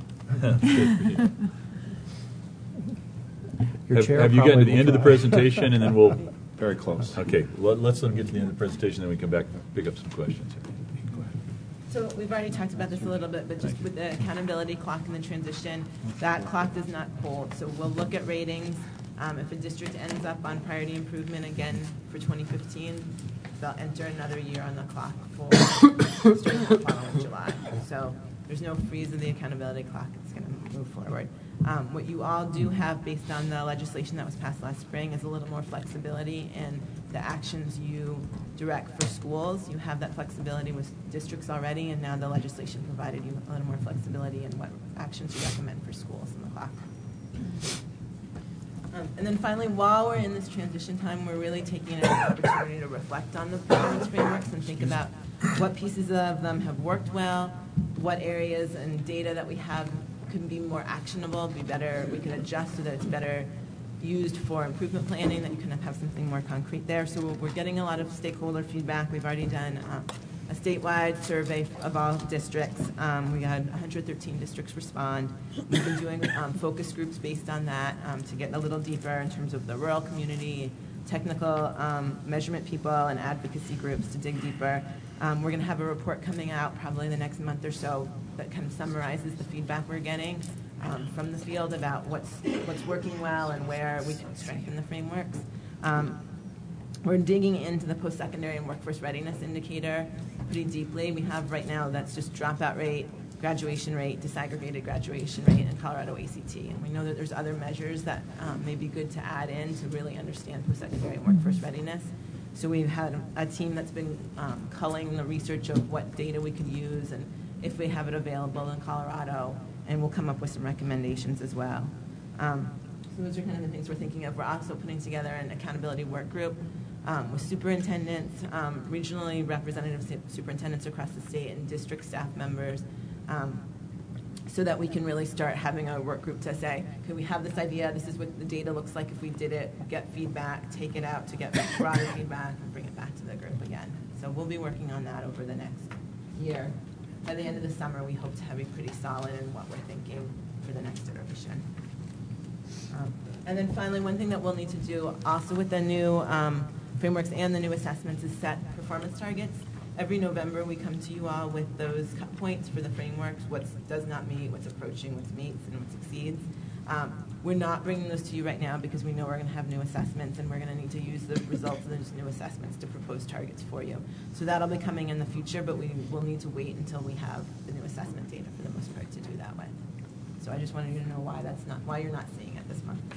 Have you gotten to the end of the presentation, and then we'll... Very close. Okay, let's let them get to the end of the presentation, then we come back and pick up some questions. So we've already talked about this a little bit, but just with the accountability clock and the transition, that clock does not hold. So we'll look at ratings. If a district ends up on priority improvement again for 2015, they'll enter another year on the clock for starting the following July. So there's no freeze of the accountability clock. It's going to move forward. What you all do have, based on the legislation that was passed last spring, is a little more flexibility in the actions you direct for schools. You have that flexibility with districts already, and now the legislation provided you a little more flexibility in what actions you recommend for schools in the clock. And then finally, while we're in this transition time, we're really taking an opportunity to reflect on the performance frameworks and think about what pieces of them have worked well, what areas and data that we have could be more actionable, be better, we can adjust so that it's better used for improvement planning, that you can have something more concrete there. So we're getting a lot of stakeholder feedback. We've already done a statewide survey of all districts. We had 113 districts respond. We've been doing focus groups based on that to get a little deeper in terms of the rural community, technical measurement people, and advocacy groups to dig deeper. We're going to have a report coming out probably the next month or so that kind of summarizes the feedback we're getting from the field about what's working well and where we can strengthen the frameworks. We're digging into the post-secondary and workforce readiness indicator pretty deeply. We have right now that's just dropout rate, graduation rate, disaggregated graduation rate, and Colorado ACT. And we know that there's other measures that may be good to add in to really understand post-secondary and workforce readiness. So we've had a team that's been culling the research of what data we could use, and if we have it available in Colorado, and we'll come up with some recommendations as well. So those are kind of the things we're thinking of. We're also putting together an accountability work group with superintendents, regionally representative superintendents across the state, and district staff members, so that we can really start having a work group to say, okay, we have this idea, this is what the data looks like if we did it, get feedback, take it out to get broader feedback, and bring it back to the group again. So we'll be working on that over the next year. By the end of the summer, we hope to have a pretty solid in what we're thinking for the next iteration. And then finally, one thing that we'll need to do also with the new frameworks and the new assessments is set performance targets. Every November, we come to you all with those cut points for the frameworks, what does not meet, what's approaching, what meets, and what succeeds. We're not bringing those to you right now because we know we're going to have new assessments, and we're going to need to use the results of those new assessments to propose targets for you. So that'll be coming in the future, but we will need to wait until we have the new assessment data for the most part to do that with. So I just wanted you to know why you're not seeing it this month.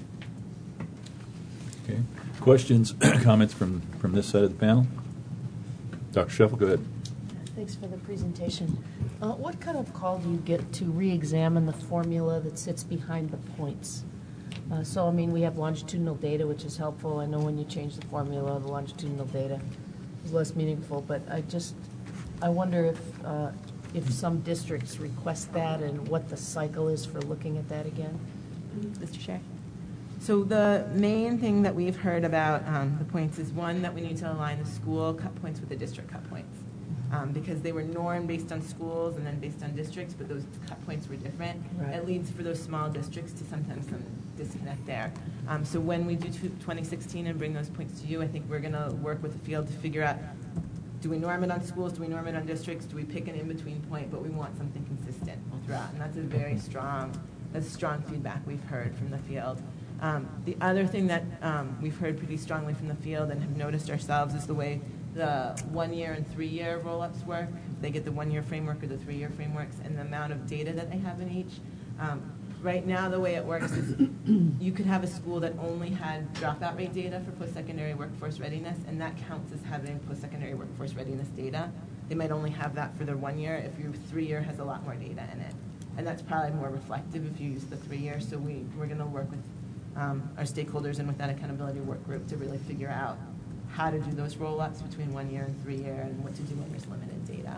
Okay. Questions, comments from this side of the panel? Dr. Scheffel, go ahead. Thanks for the presentation. What kind of call do you get to re-examine the formula that sits behind the points? So, I mean, we have longitudinal data, which is helpful. I know when you change the formula, the longitudinal data is less meaningful, but I wonder if some districts request that and what the cycle is for looking at that again. Mr. Chair. So the main thing that we've heard about the points is, one, that we need to align the school cut points with the district cut points. Because they were normed based on schools and then based on districts, but those cut points were different. Right. It leads for those small districts to sometimes some disconnect there. So when we do 2016 and bring those points to you, I think we're going to work with the field to figure out, do we norm it on schools, do we norm it on districts, do we pick an in-between point, but we want something consistent throughout. And that's a very strong feedback we've heard from the field. The other thing that we've heard pretty strongly from the field and have noticed ourselves is the way the 1 year and 3 year roll-ups work. They get the 1 year framework or the 3 year frameworks, and the amount of data that they have in each. Right now, the way it works is you could have a school that only had dropout rate data for post-secondary workforce readiness, and that counts as having post-secondary workforce readiness data. They might only have that for their 1 year if your 3 year has a lot more data in it. And that's probably more reflective if you use the 3 year. So we're going to work with our stakeholders and with that accountability work group to really figure out how to do those roll-ups between 1 year and 3 year, and what to do when there's limited data.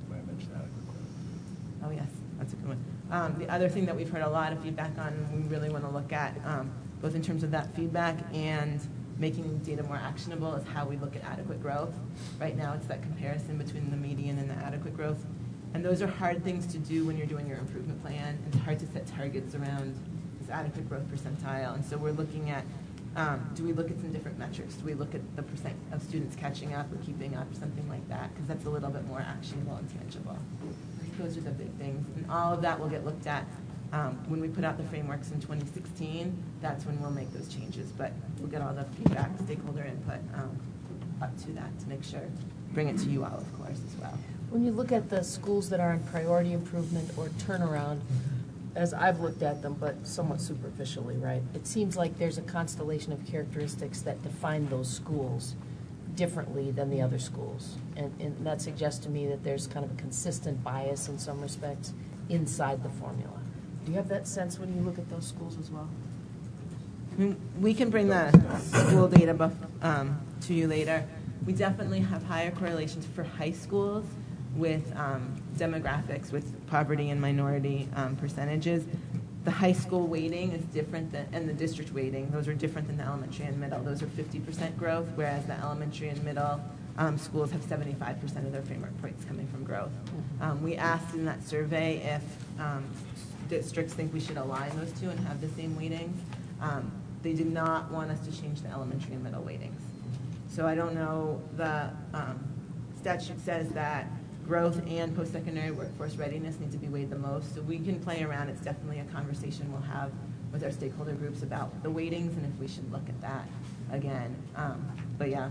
Oh yes, that's a good one. The other thing that we've heard a lot of feedback on, and we really want to look at, both in terms of that feedback and making data more actionable, is how we look at adequate growth. Right now, it's that comparison between the median and the adequate growth. And those are hard things to do when you're doing your improvement plan. It's hard to set targets around this adequate growth percentile. And so we're looking at, do we look at some different metrics? Do we look at the percent of students catching up or keeping up, something like that? Because that's a little bit more actionable and tangible. Those are the big things. And all of that will get looked at when we put out the frameworks in 2016. That's when we'll make those changes. But we'll get all the feedback, stakeholder input up to that to make sure, bring it to you all, of course, as well. When you look at the schools that are in priority improvement or turnaround, as I've looked at them, but somewhat superficially, right, it seems like there's a constellation of characteristics that define those schools differently than the other schools. And that suggests to me that there's kind of a consistent bias in some respects inside the formula. Do you have that sense when you look at those schools as well? We can bring the school data to you later. We definitely have higher correlations for high schools with demographics, with poverty and minority percentages. The high school weighting is different than, and the district weighting, those are different than the elementary and middle. Those are 50% growth, whereas the elementary and middle schools have 75% of their framework points coming from growth. We asked in that survey if districts think we should align those two and have the same weightings. They did not want us to change the elementary and middle weightings. So I don't know, the statute says that growth and post-secondary workforce readiness need to be weighed the most. So we can play around. It's definitely a conversation we'll have with our stakeholder groups about the weightings and if we should look at that again. But yeah.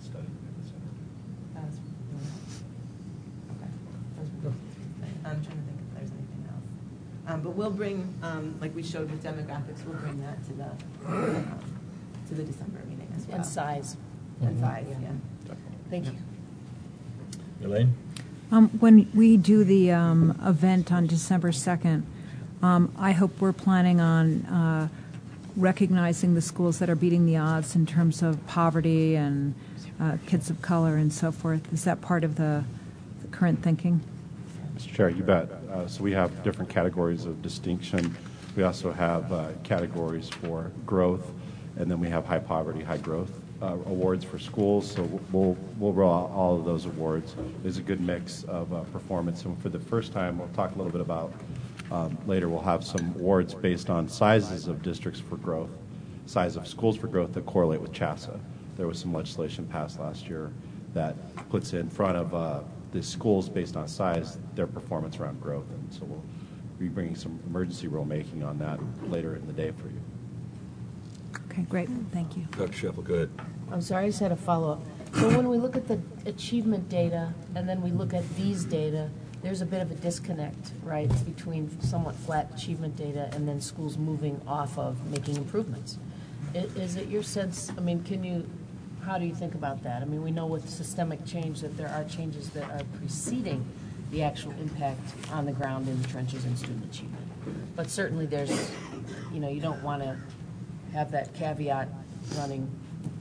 I'm trying to think if there's anything else. But we'll bring, like we showed with demographics, we'll bring that to the December meeting as well. And size. And size, yeah. Thank you. Elaine? When we do the event on December 2nd, I hope we're planning on recognizing the schools that are beating the odds in terms of poverty and kids of color and so forth. Is that part of the current thinking? Mr. Chair, you bet. So we have different categories of distinction. We also have categories for growth, and then we have high poverty, high growth awards for schools. So we'll roll out all of those awards. There's a good mix of performance. And for the first time, we'll talk a little bit about later, we'll have some awards based on sizes of districts for growth, size of schools for growth that correlate with CHASA. There was some legislation passed last year that puts in front of the schools based on size their performance around growth. And so we'll be bringing some emergency rulemaking on that later in the day for you. Okay, great. Thank you. Dr. Sheffel, go ahead. I'm sorry, I just had a follow-up. So when we look at the achievement data and then we look at these data, there's a bit of a disconnect, right, between somewhat flat achievement data and then schools moving off of making improvements. Is it your sense, I mean, how do you think about that? I mean, we know with systemic change that there are changes that are preceding the actual impact on the ground in the trenches and student achievement. But certainly there's, you don't want to have that caveat running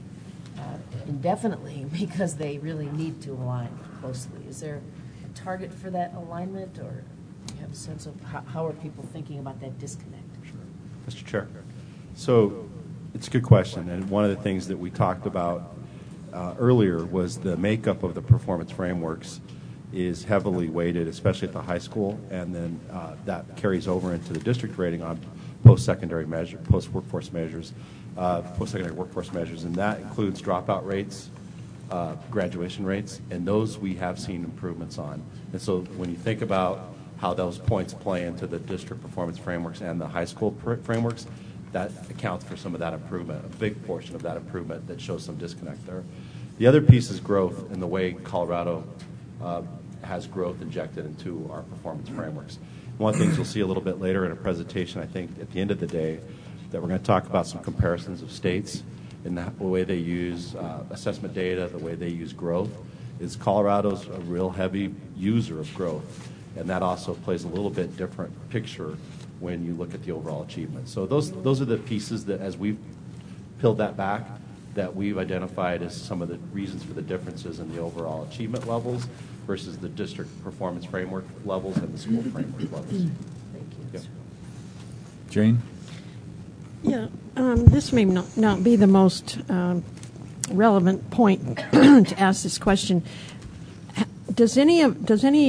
indefinitely because they really need to align closely. Is there a target for that alignment, or do you have a sense of how are people thinking about that disconnect? Sure. Mr. Chair. So it's a good question, and one of the things that we talked about earlier was the makeup of the performance frameworks is heavily weighted, especially at the high school, and then that carries over into the district rating on post-secondary measure, post-workforce measures, post-secondary workforce measures, and that includes dropout rates, graduation rates, and those we have seen improvements on. And so when you think about how those points play into the district performance frameworks and the high school frameworks, that accounts for some of that improvement, a big portion of that improvement that shows some disconnect there. The other piece is growth in the way Colorado has growth injected into our performance frameworks. One of the things you'll see a little bit later in a presentation, I think, at the end of the day, that we're going to talk about some comparisons of states and the way they use assessment data, the way they use growth, is Colorado's a real heavy user of growth. And that also plays a little bit different picture when you look at the overall achievement. So those are the pieces that, as we've peeled that back, that we've identified as some of the reasons for the differences in the overall achievement levels versus the district performance framework levels and the school framework levels. Thank you. Yeah. Jane? Yeah, this may not be the most relevant point to ask this question. Do any of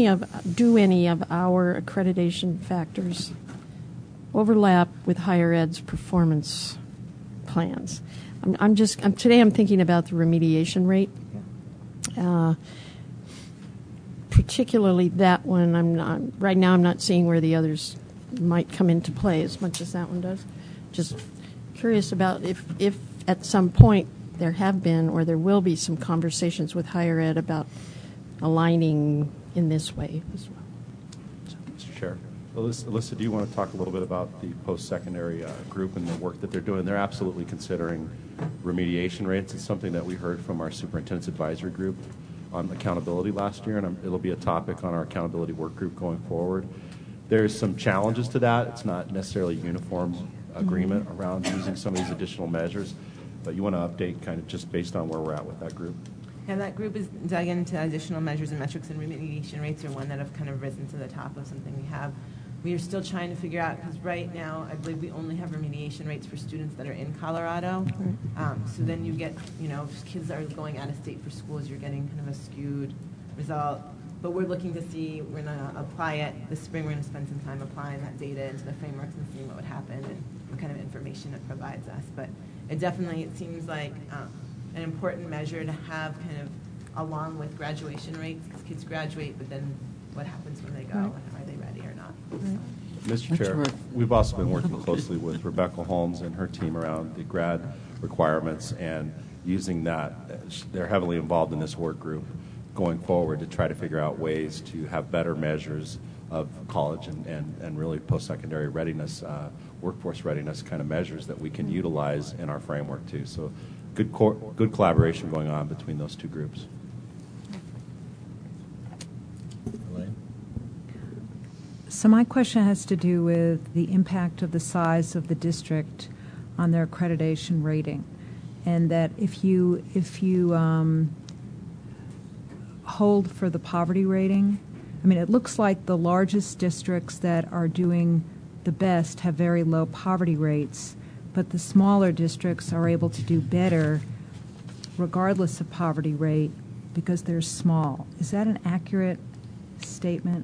our accreditation factors overlap with higher ed's performance plans? Today I'm thinking about the remediation rate. Particularly that one, right now I'm not seeing where the others might come into play as much as that one does. Just curious about if at some point there have been or there will be some conversations with higher ed about aligning in this way as well. Mr. Chair. Alyssa, do you want to talk a little bit about the post-secondary group and the work that they're doing? They're absolutely considering remediation rates. It's something that we heard from our superintendent's advisory group on accountability last year, and it'll be a topic on our accountability work group going forward. There's some challenges to that. It's not necessarily uniform agreement around using some of these additional measures, but you want to update kind of just based on where we're at with that group? Yeah, that group is dug into additional measures and metrics, and remediation rates are one that have kind of risen to the top of something we have. We are still trying to figure out, because right now I believe we only have remediation rates for students that are in Colorado. So then you get, if kids that are going out of state for schools, you're getting kind of a skewed result. But we're looking to see, we're going to apply it this spring. We're going to spend some time applying that data into the frameworks and seeing what would happen and what kind of information it provides us. But it seems like an important measure to have kind of along with graduation rates, because kids graduate, but then what happens when they go? Are they ready or not? Right. Mr. Chair, we've also been working closely with Rebecca Holmes and her team around the grad requirements and using that. They're heavily involved in this work group going forward to try to figure out ways to have better measures of college and really post-secondary readiness, workforce readiness kind of measures that we can utilize in our framework too. So good collaboration going on between those two groups. So my question has to do with the impact of the size of the district on their accreditation rating, and that if you hold for the poverty rating, I mean, it looks like the largest districts that are doing the best have very low poverty rates, but the smaller districts are able to do better regardless of poverty rate because they're small. Is that an accurate statement?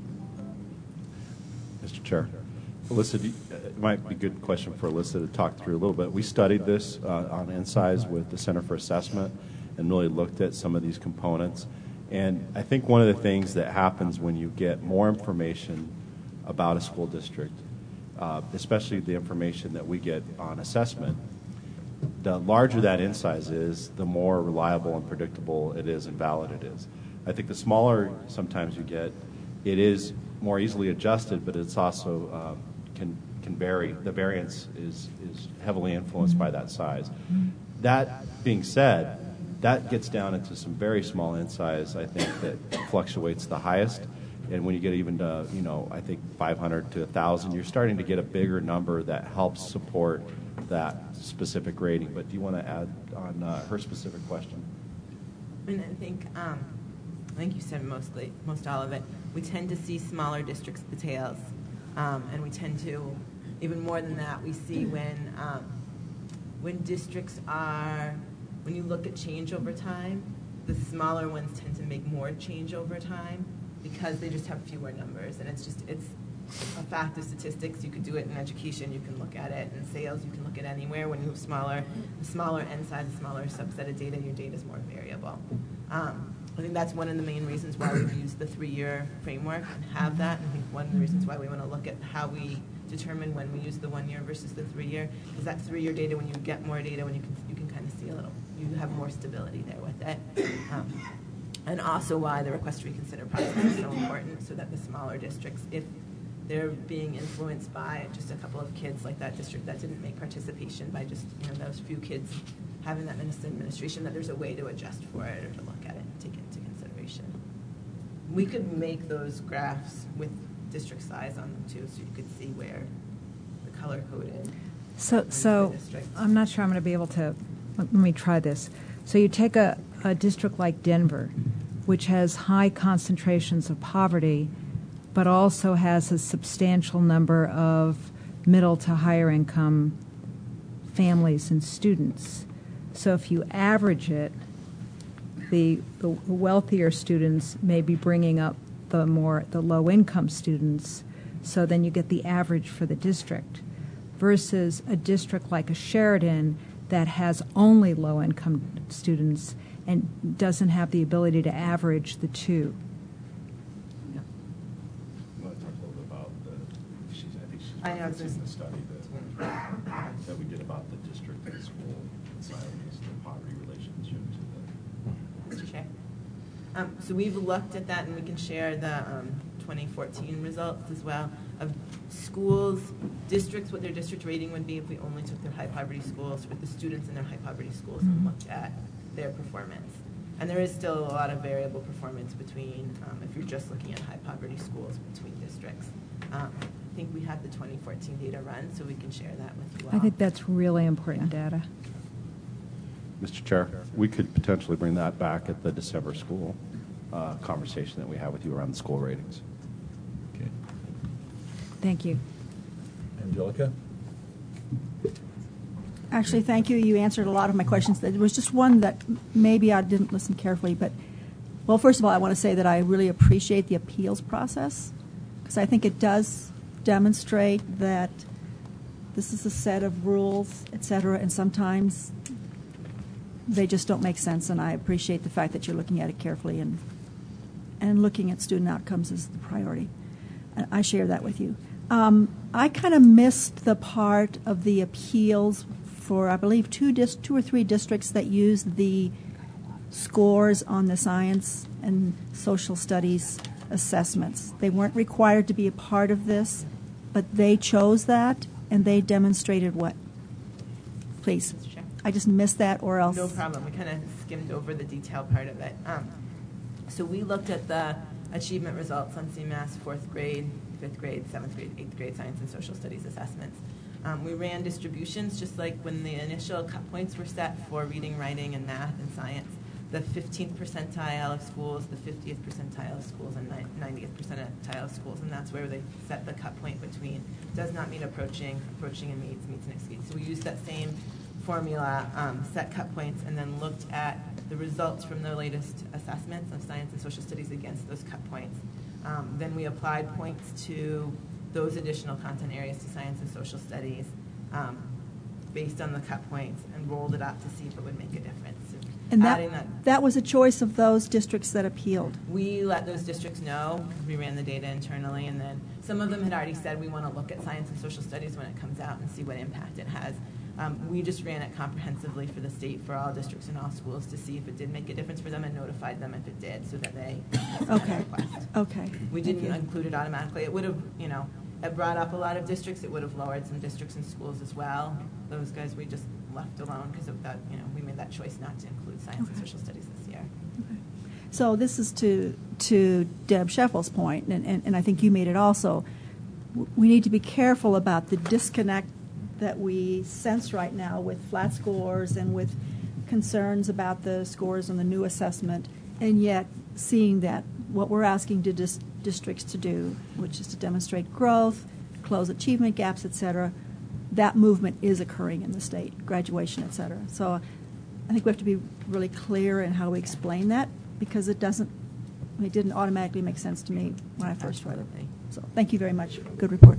Mr. Chair. Alyssa, it might be a good question for Alyssa to talk through a little bit. We studied this on NSISE with the Center for Assessment and really looked at some of these components. And I think one of the things that happens when you get more information about a school district, especially the information that we get on assessment, the larger that NSISE is, the more reliable and predictable it is and valid it is. I think the smaller sometimes you get, it is more easily adjusted, but it's also can vary. The variance is heavily influenced by that size. That being said, that gets down into some very small NSISE, I think, that fluctuates the highest. And when you get even to, I think 500 to 1,000, you're starting to get a bigger number that helps support that specific rating. But do you want to add on her specific question? And I think you said most all of it. We tend to see smaller districts at the tails, and we tend to, even more than that, we see when districts are, when you look at change over time, the smaller ones tend to make more change over time because they just have fewer numbers, and it's a fact of statistics. You could do it in education, you can look at it in sales, you can look at anywhere. When you have a smaller N size, a smaller subset of data, your data is more variable. I think that's one of the main reasons why we've used the 3-year framework and have that. And I think one of the reasons why we want to look at how we determine when we use the 1 year versus the 3 year is that 3 year data, when you get more data, when you can kind of see you have more stability there with it. And also why the request to reconsider process is so important, so that the smaller districts, if they're being influenced by just a couple of kids like that district that didn't make participation by just those few kids having that administration, that there's a way to adjust for it or to look at it and take it into consideration. We could make those graphs with district size on them too, so you could see where the color coded. So I'm not sure I'm going to be able to. Let me try this. So you take a district like Denver, which has high concentrations of poverty, but also has a substantial number of middle to higher income families and students. So if you average it, the wealthier students may be bringing up the low income students, so then you get the average for the district, versus a district like a Sheridan that has only low income students and doesn't have the ability to average the two. You want to talk a little bit about I think she's the study that we did about the district and school size, the poverty relationship to Mr. Chair. So we've looked at that, and we can share the 2014 results as well of schools, districts, what their district rating would be if we only took their high poverty schools with the students in their high poverty schools and looked at their performance. And there is still a lot of variable performance between, if you're just looking at high poverty schools between districts. I think we have the 2014 data run, so we can share that with you all. I think that's really important data. Mr. Chair, we could potentially bring that back at the December school conversation that we have with you around the school ratings. Okay. Thank you. Angelica? Actually, thank you. You answered a lot of my questions. There was just one that maybe I didn't listen carefully. But, well, first of all, I want to say that I really appreciate the appeals process, because I think it does demonstrate that this is a set of rules, et cetera, and sometimes they just don't make sense. And I appreciate the fact that you're looking at it carefully and looking at student outcomes as the priority. I share that with you. I kind of missed the part of the appeals for, I believe, two or three districts that use the scores on the science and social studies assessments. They weren't required to be a part of this, but they chose that, and they demonstrated what? Please. I just missed that, or else. No problem. We kind of skimmed over the detail part of it. So we looked at the achievement results on CMAS 4th grade, fifth grade, seventh grade, eighth grade science and social studies assessments. We ran distributions just like when the initial cut points were set for reading, writing, and math and science. The 15th percentile of schools, the 50th percentile of schools, and 90th percentile of schools, and that's where they set the cut point between does not meet approaching and meets and exceeds. So we used that same formula, set cut points, and then looked at the results from the latest assessments of science and social studies against those cut points. Then we applied points to those additional content areas to science and social studies based on the cut points and rolled it up to see if it would make a difference. And that was a choice of those districts that appealed. We let those districts know. We ran the data internally, and then some of them had already said we want to look at science and social studies when it comes out and see what impact it has. We just ran it comprehensively for the state, for all districts and all schools, to see if it did make a difference for them and notified them if it did, so that they Okay. request. Okay. We didn't include it automatically. It would have, it brought up a lot of districts. It would have lowered some districts and schools as well. Those guys we just left alone because of that. We made that choice not to include science and social studies this year. Okay. So this is to Deb Sheffel's point, and I think you made it also. We need to be careful about the disconnect that we sense right now with flat scores and with concerns about the scores on the new assessment, and yet seeing that what we're asking districts to do, which is to demonstrate growth, close achievement gaps, et cetera, that movement is occurring in the state, graduation, et cetera. So I think we have to be really clear in how we explain that, because it didn't automatically make sense to me when I first read it. So thank you very much. Good report.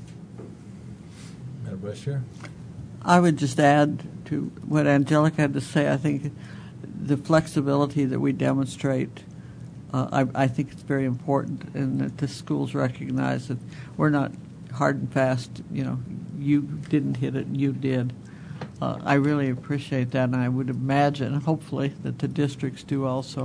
Madam Vice Chair? I would just add to what Angelica had to say. I think the flexibility that we demonstrate, I think it's very important, and that the schools recognize that we're not hard and fast, you didn't hit it, you did. I really appreciate that, and I would imagine, hopefully, that the districts do also.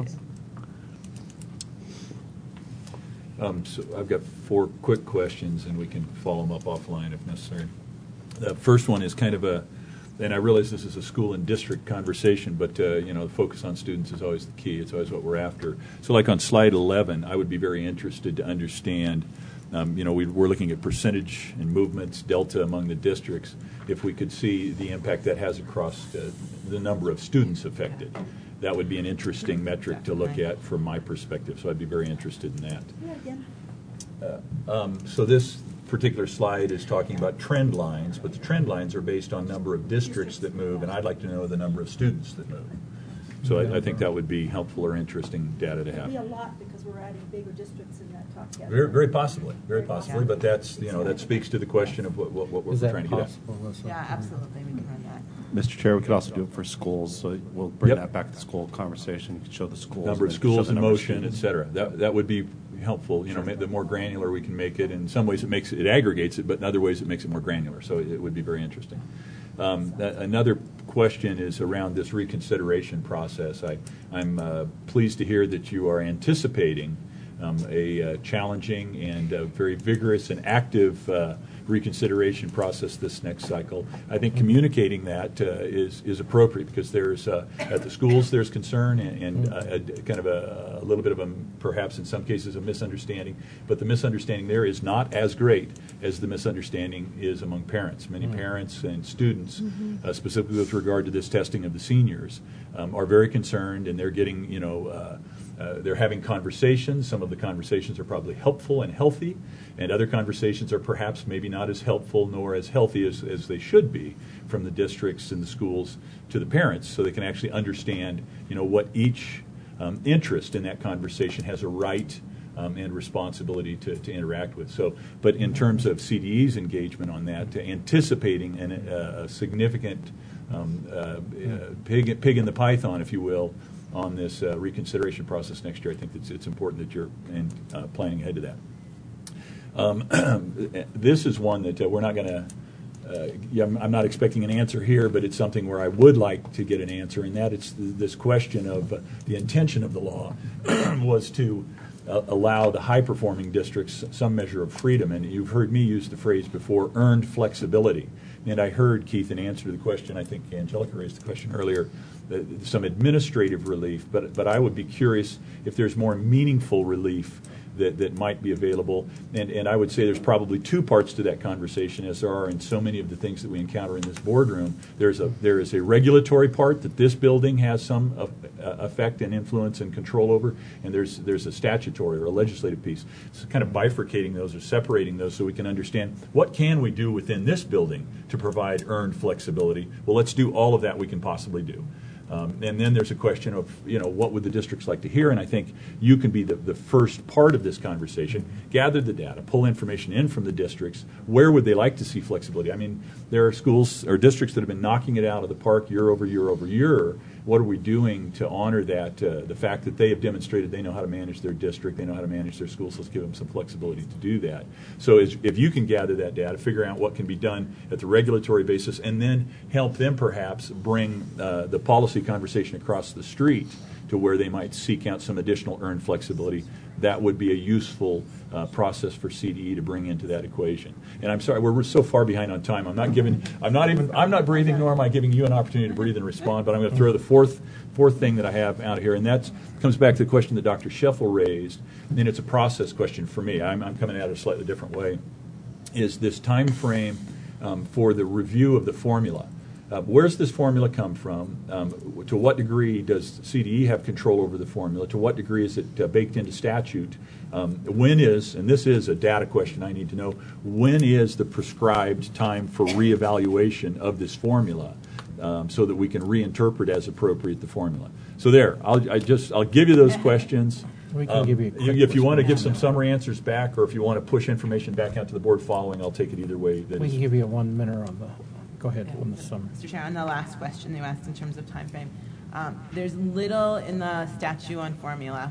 So I've got 4 quick questions, and we can follow them up offline if necessary. The first one is kind of and I realize this is a school and district conversation, but the focus on students is always the key. It's always what we're after. So like on slide 11, I would be very interested to understand, we're looking at percentage and movements, delta among the districts, if we could see the impact that has across the number of students affected. That would be an interesting metric to look at from my perspective, so I'd be very interested in that. So this particular slide is talking about trend lines, but the trend lines are based on number of districts that move, and I'd like to know the number of students that move. So I think that would be helpful or interesting data to have. It'll be a lot because we're adding bigger districts in that top category. Very, very possibly, but that's that speaks to the question of what we're trying to get at. Yeah, absolutely, we can run that. Mr. Chair, we could also do it for schools, so we'll bring that back to the school conversation. You could show the schools. Number of schools in motion, et cetera. That would be helpful. The more granular we can make it. In some ways it aggregates it, but in other ways it makes it more granular. So it would be very interesting. Another question is around this reconsideration process. I'm pleased to hear that you are anticipating a challenging and very vigorous and active reconsideration process this next cycle. I think communicating that is appropriate, because there's at the schools there's concern and kind of a little bit of perhaps in some cases a misunderstanding, but the misunderstanding there is not as great as the misunderstanding is among parents. Many parents and students, specifically with regard to this testing of the seniors, are very concerned, and they're getting they're having conversations. Some of the conversations are probably helpful and healthy, and other conversations are perhaps maybe not as helpful nor as healthy as they should be from the districts and the schools to the parents, so they can actually understand what each interest in that conversation has a right and responsibility to interact with. So, but in terms of CDE's engagement on that, anticipating a significant pig in the python, if you will, on this reconsideration process next year, I think it's important that you're planning ahead to that. This is one that we're not going to. I'm not expecting an answer here, but it's something where I would like to get an answer, and that it's this question of the intention of the law was to allow the high-performing districts some measure of freedom. And you've heard me use the phrase before, earned flexibility. And I heard, Keith, in answer to the question, I think Angelica raised the question earlier, some administrative relief, but I would be curious if there's more meaningful relief that might be available. And I would say there's probably two parts to that conversation, as there are in so many of the things that we encounter in this boardroom. There is a regulatory part that this building has some effect and influence and control over, and there's a statutory or a legislative piece. So kind of bifurcating those or separating those so we can understand what can we do within this building to provide earned flexibility. Well, let's do all of that we can possibly do. And then there's a question of, what would the districts like to hear? And I think you can be the first part of this conversation. Gather the data, pull information in from the districts. Where would they like to see flexibility? I mean, there are schools or districts that have been knocking it out of the park year over year over year. What are we doing to honor that, the fact that they have demonstrated they know how to manage their district, they know how to manage their schools? Let's give them some flexibility to do that. So if you can gather that data, figure out what can be done at the regulatory basis, and then help them perhaps bring the policy conversation across the street to where they might seek out some additional earned flexibility, that would be a useful process for CDE to bring into that equation. And I'm sorry, we're so far behind on time. I'm not breathing, nor am I giving you an opportunity to breathe and respond, but I'm going to throw the fourth thing that I have out here, and that comes back to the question that Dr. Scheffel raised, and it's a process question for me. I'm coming at it a slightly different way, is this time frame for the review of the formula. Where's this formula come from? To what degree does CDE have control over the formula? To what degree is it baked into statute? When is, and this is a data question I need to know, when is the prescribed time for reevaluation of this formula so that we can reinterpret as appropriate the formula? So there, I'll give you those questions. We can give you a quick if you want to give some summary answers back, or if you want to push information back out to the board following, I'll take it either way. We can give you a 1 minute on the. Go ahead on the summary. Mr. Chair, on the last question you asked in terms of time frame, there's little in the statute on formula.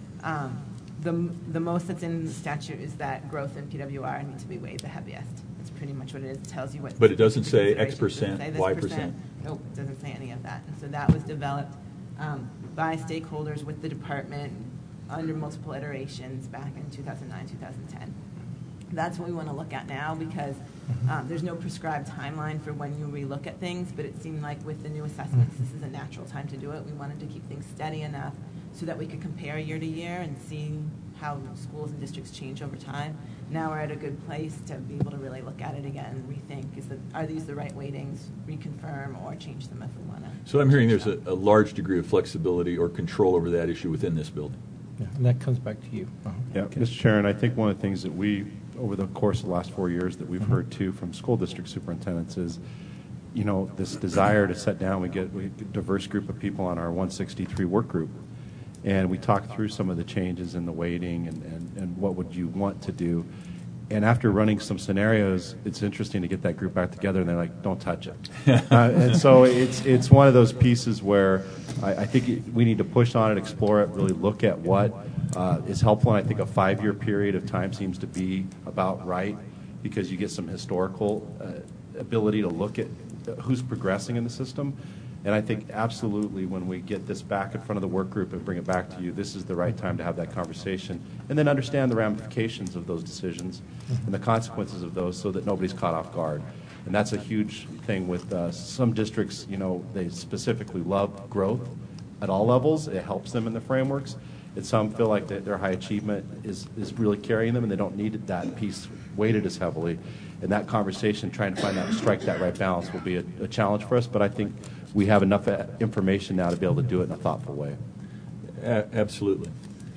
The most that's in the statute is that growth in PWR needs to be weighed the heaviest. That's pretty much what it is. It tells you what. But it doesn't say X percent, Y percent. Nope, it doesn't say any of that. And so that was developed by stakeholders with the department under multiple iterations back in 2009, 2010. That's what we want to look at now, because there's no prescribed timeline for when you relook at things, but it seemed like with the new assessments, this is a natural time to do it. We wanted to keep things steady enough so that we could compare year to year and see how schools and districts change over time. Now we're at a good place to be able to really look at it again and rethink, are these the right weightings, reconfirm, or change them if we want to. So I'm hearing there's a large degree of flexibility or control over that issue within this building. Yeah, and that comes back to you. Yeah, okay. Mr. Chair, and I think one of the things that we, over the course of the last 4 years, that we've heard too from school district superintendents is, this desire to sit down. We get a diverse group of people on our 163 work group, and we talk through some of the changes in the weighting and what would you want to do. And after running some scenarios, it's interesting to get that group back together, and they're like, "Don't touch it." And so it's one of those pieces where I think we need to push on it, explore it, really look at what is helpful. And I think a 5-year period of time seems to be about right, because you get some historical ability to look at who's progressing in the system. And I think absolutely when we get this back in front of the work group and bring it back to you, this is the right time to have that conversation, and then understand the ramifications of those decisions and the consequences of those so that nobody's caught off guard. And that's a huge thing with some districts. They specifically love growth at all levels. It helps them in the frameworks. And some feel like their high achievement is really carrying them, and they don't need that piece weighted as heavily. And that conversation, trying to strike that right balance, will be a challenge for us. But I think we have enough information now to be able to do it in a thoughtful way. Absolutely.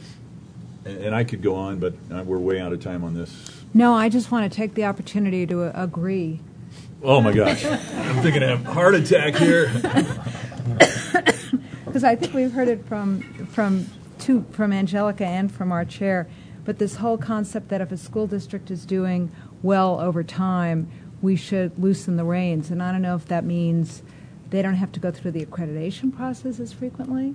And I could go on, but we're way out of time on this. No, I just want to take the opportunity to agree. Oh, my gosh. I'm thinking of a heart attack here. Because I think we've heard it from Angelica and from our chair, but this whole concept that if a school district is doing well over time, we should loosen the reins. And I don't know if that means they don't have to go through the accreditation process as frequently.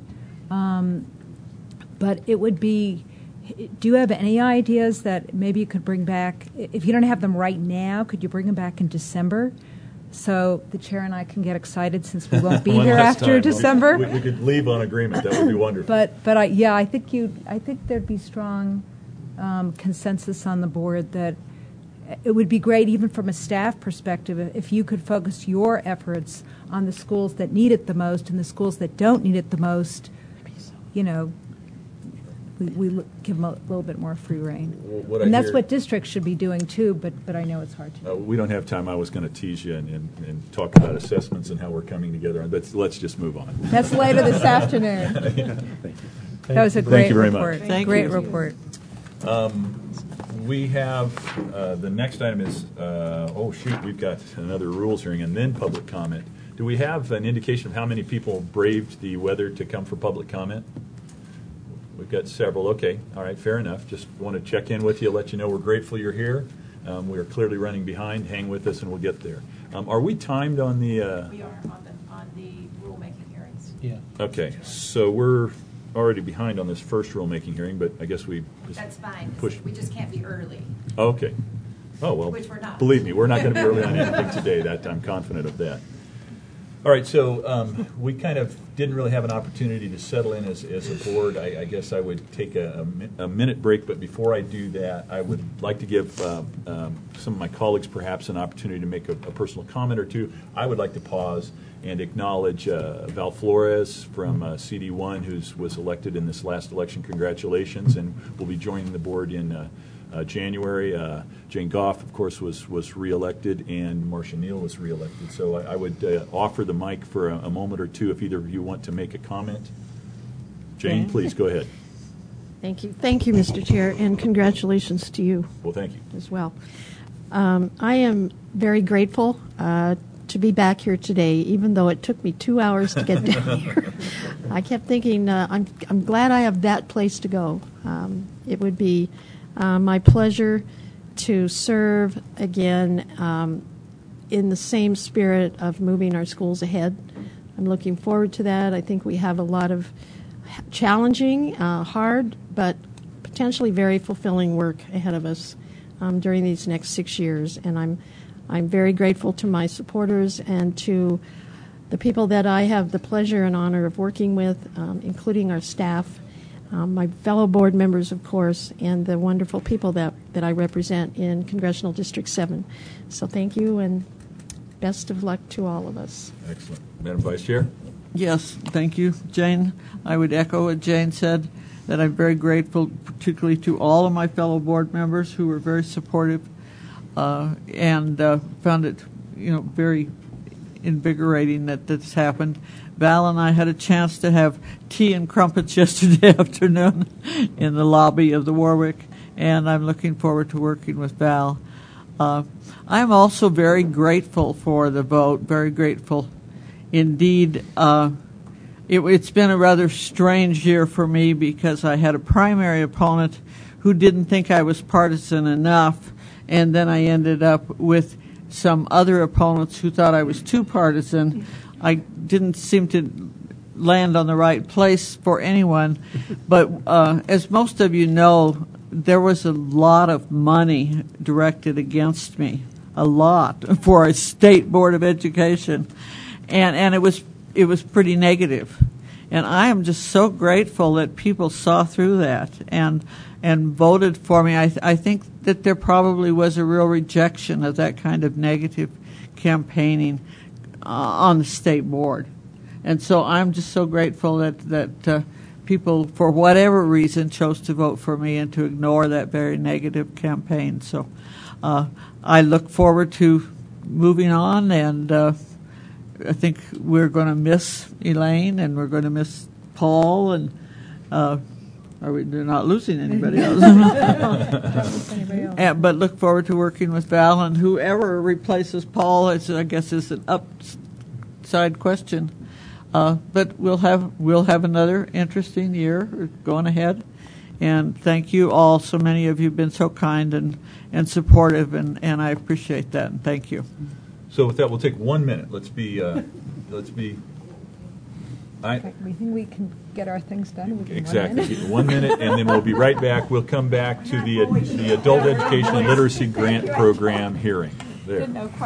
But it would be, do you have any ideas that maybe you could bring back? If you don't have them right now, could you bring them back in December? So the chair and I can get excited since we won't be here after December. We could leave on agreement. That would be wonderful. But I think there'd be strong consensus on the board that it would be great, even from a staff perspective, if you could focus your efforts on the schools that need it the most and the schools that don't need it the most. We give them a little bit more free rein. What I And that's hear- what districts should be doing too, but I know it's hard to do. We don't have time. I was going to tease you and talk about assessments and how we're coming together, but let's just move on. That's later this afternoon. That was a great Thank you very report. much. Thank Great you. report. We have, the next item is, we've got another rules hearing and then public comment. Do we have an indication of how many people braved the weather to come for public comment? We've got several. Okay. All right. Fair enough. Just want to check in with you, let you know we're grateful you're here. We are clearly running behind. Hang with us and we'll get there. Are we timed on the... We are on the rulemaking hearings. Yeah. Okay. So we're already behind on this first rulemaking hearing, but I guess we just That's fine. pushed. We just can't be early. Okay. Oh, well, Which we're not. believe me, we're not going to be early on anything today. That I'm confident of that. All right, so we kind of didn't really have an opportunity to settle in as a board. I guess I would take a minute break, but before I do that, I would like to give some of my colleagues perhaps an opportunity to make a personal comment or two. I would like to pause and acknowledge Val Flores from CD1, who was elected in this last election. Congratulations, and will be joining the board in January. Jane Goff, of course, was reelected, and Marcia Neal was reelected. So I would offer the mic for a moment or two if either of you want to make a comment. Jane, please go ahead. Thank you. Thank you, Mr. Chair, and congratulations to you Well, thank you. as well. I am very grateful to be back here today, even though it took me 2 hours to get down here. I kept thinking, I'm glad I have that place to go. It would be my pleasure to serve again in the same spirit of moving our schools ahead. I'm looking forward to that. I think we have a lot of challenging, hard, but potentially very fulfilling work ahead of us during these next 6 years. And I'm very grateful to my supporters and to the people that I have the pleasure and honor of working with, including our staff, my fellow board members, of course, and the wonderful people that I represent in Congressional District 7. So thank you, and best of luck to all of us. Excellent. Madam Vice Chair? Yes, thank you, Jane. I would echo what Jane said, that I'm very grateful, particularly to all of my fellow board members who were very supportive and found it, very invigorating that this happened. Val and I had a chance to have tea and crumpets yesterday afternoon in the lobby of the Warwick, and I'm looking forward to working with Val. I'm also very grateful for the vote, very grateful indeed. It's been a rather strange year for me because I had a primary opponent who didn't think I was partisan enough, and then I ended up with some other opponents who thought I was too partisan. I didn't seem to land on the right place for anyone, but as most of you know, there was a lot of money directed against me, a lot, for a state board of education, and it was pretty negative. And I am just so grateful that people saw through that and voted for me. I think that there probably was a real rejection of that kind of negative campaigning on the state board. And so I'm just so grateful that people, for whatever reason, chose to vote for me and to ignore that very negative campaign. So I look forward to moving on, and I think we're going to miss Elaine, and we're going to miss Paul, and they're not losing anybody else. But look forward to working with Val, and whoever replaces Paul, I guess, is an upside question. But we'll have another interesting year going ahead. And thank you all. So many of you have been so kind and supportive, and I appreciate that. And thank you. So with that, we'll take 1 minute. Let's be. We think we can get our things done within Exactly. 1 minute. 1 minute, and then we'll be right back. We'll come back to the Adult Education and Literacy Grant Program hearing. There.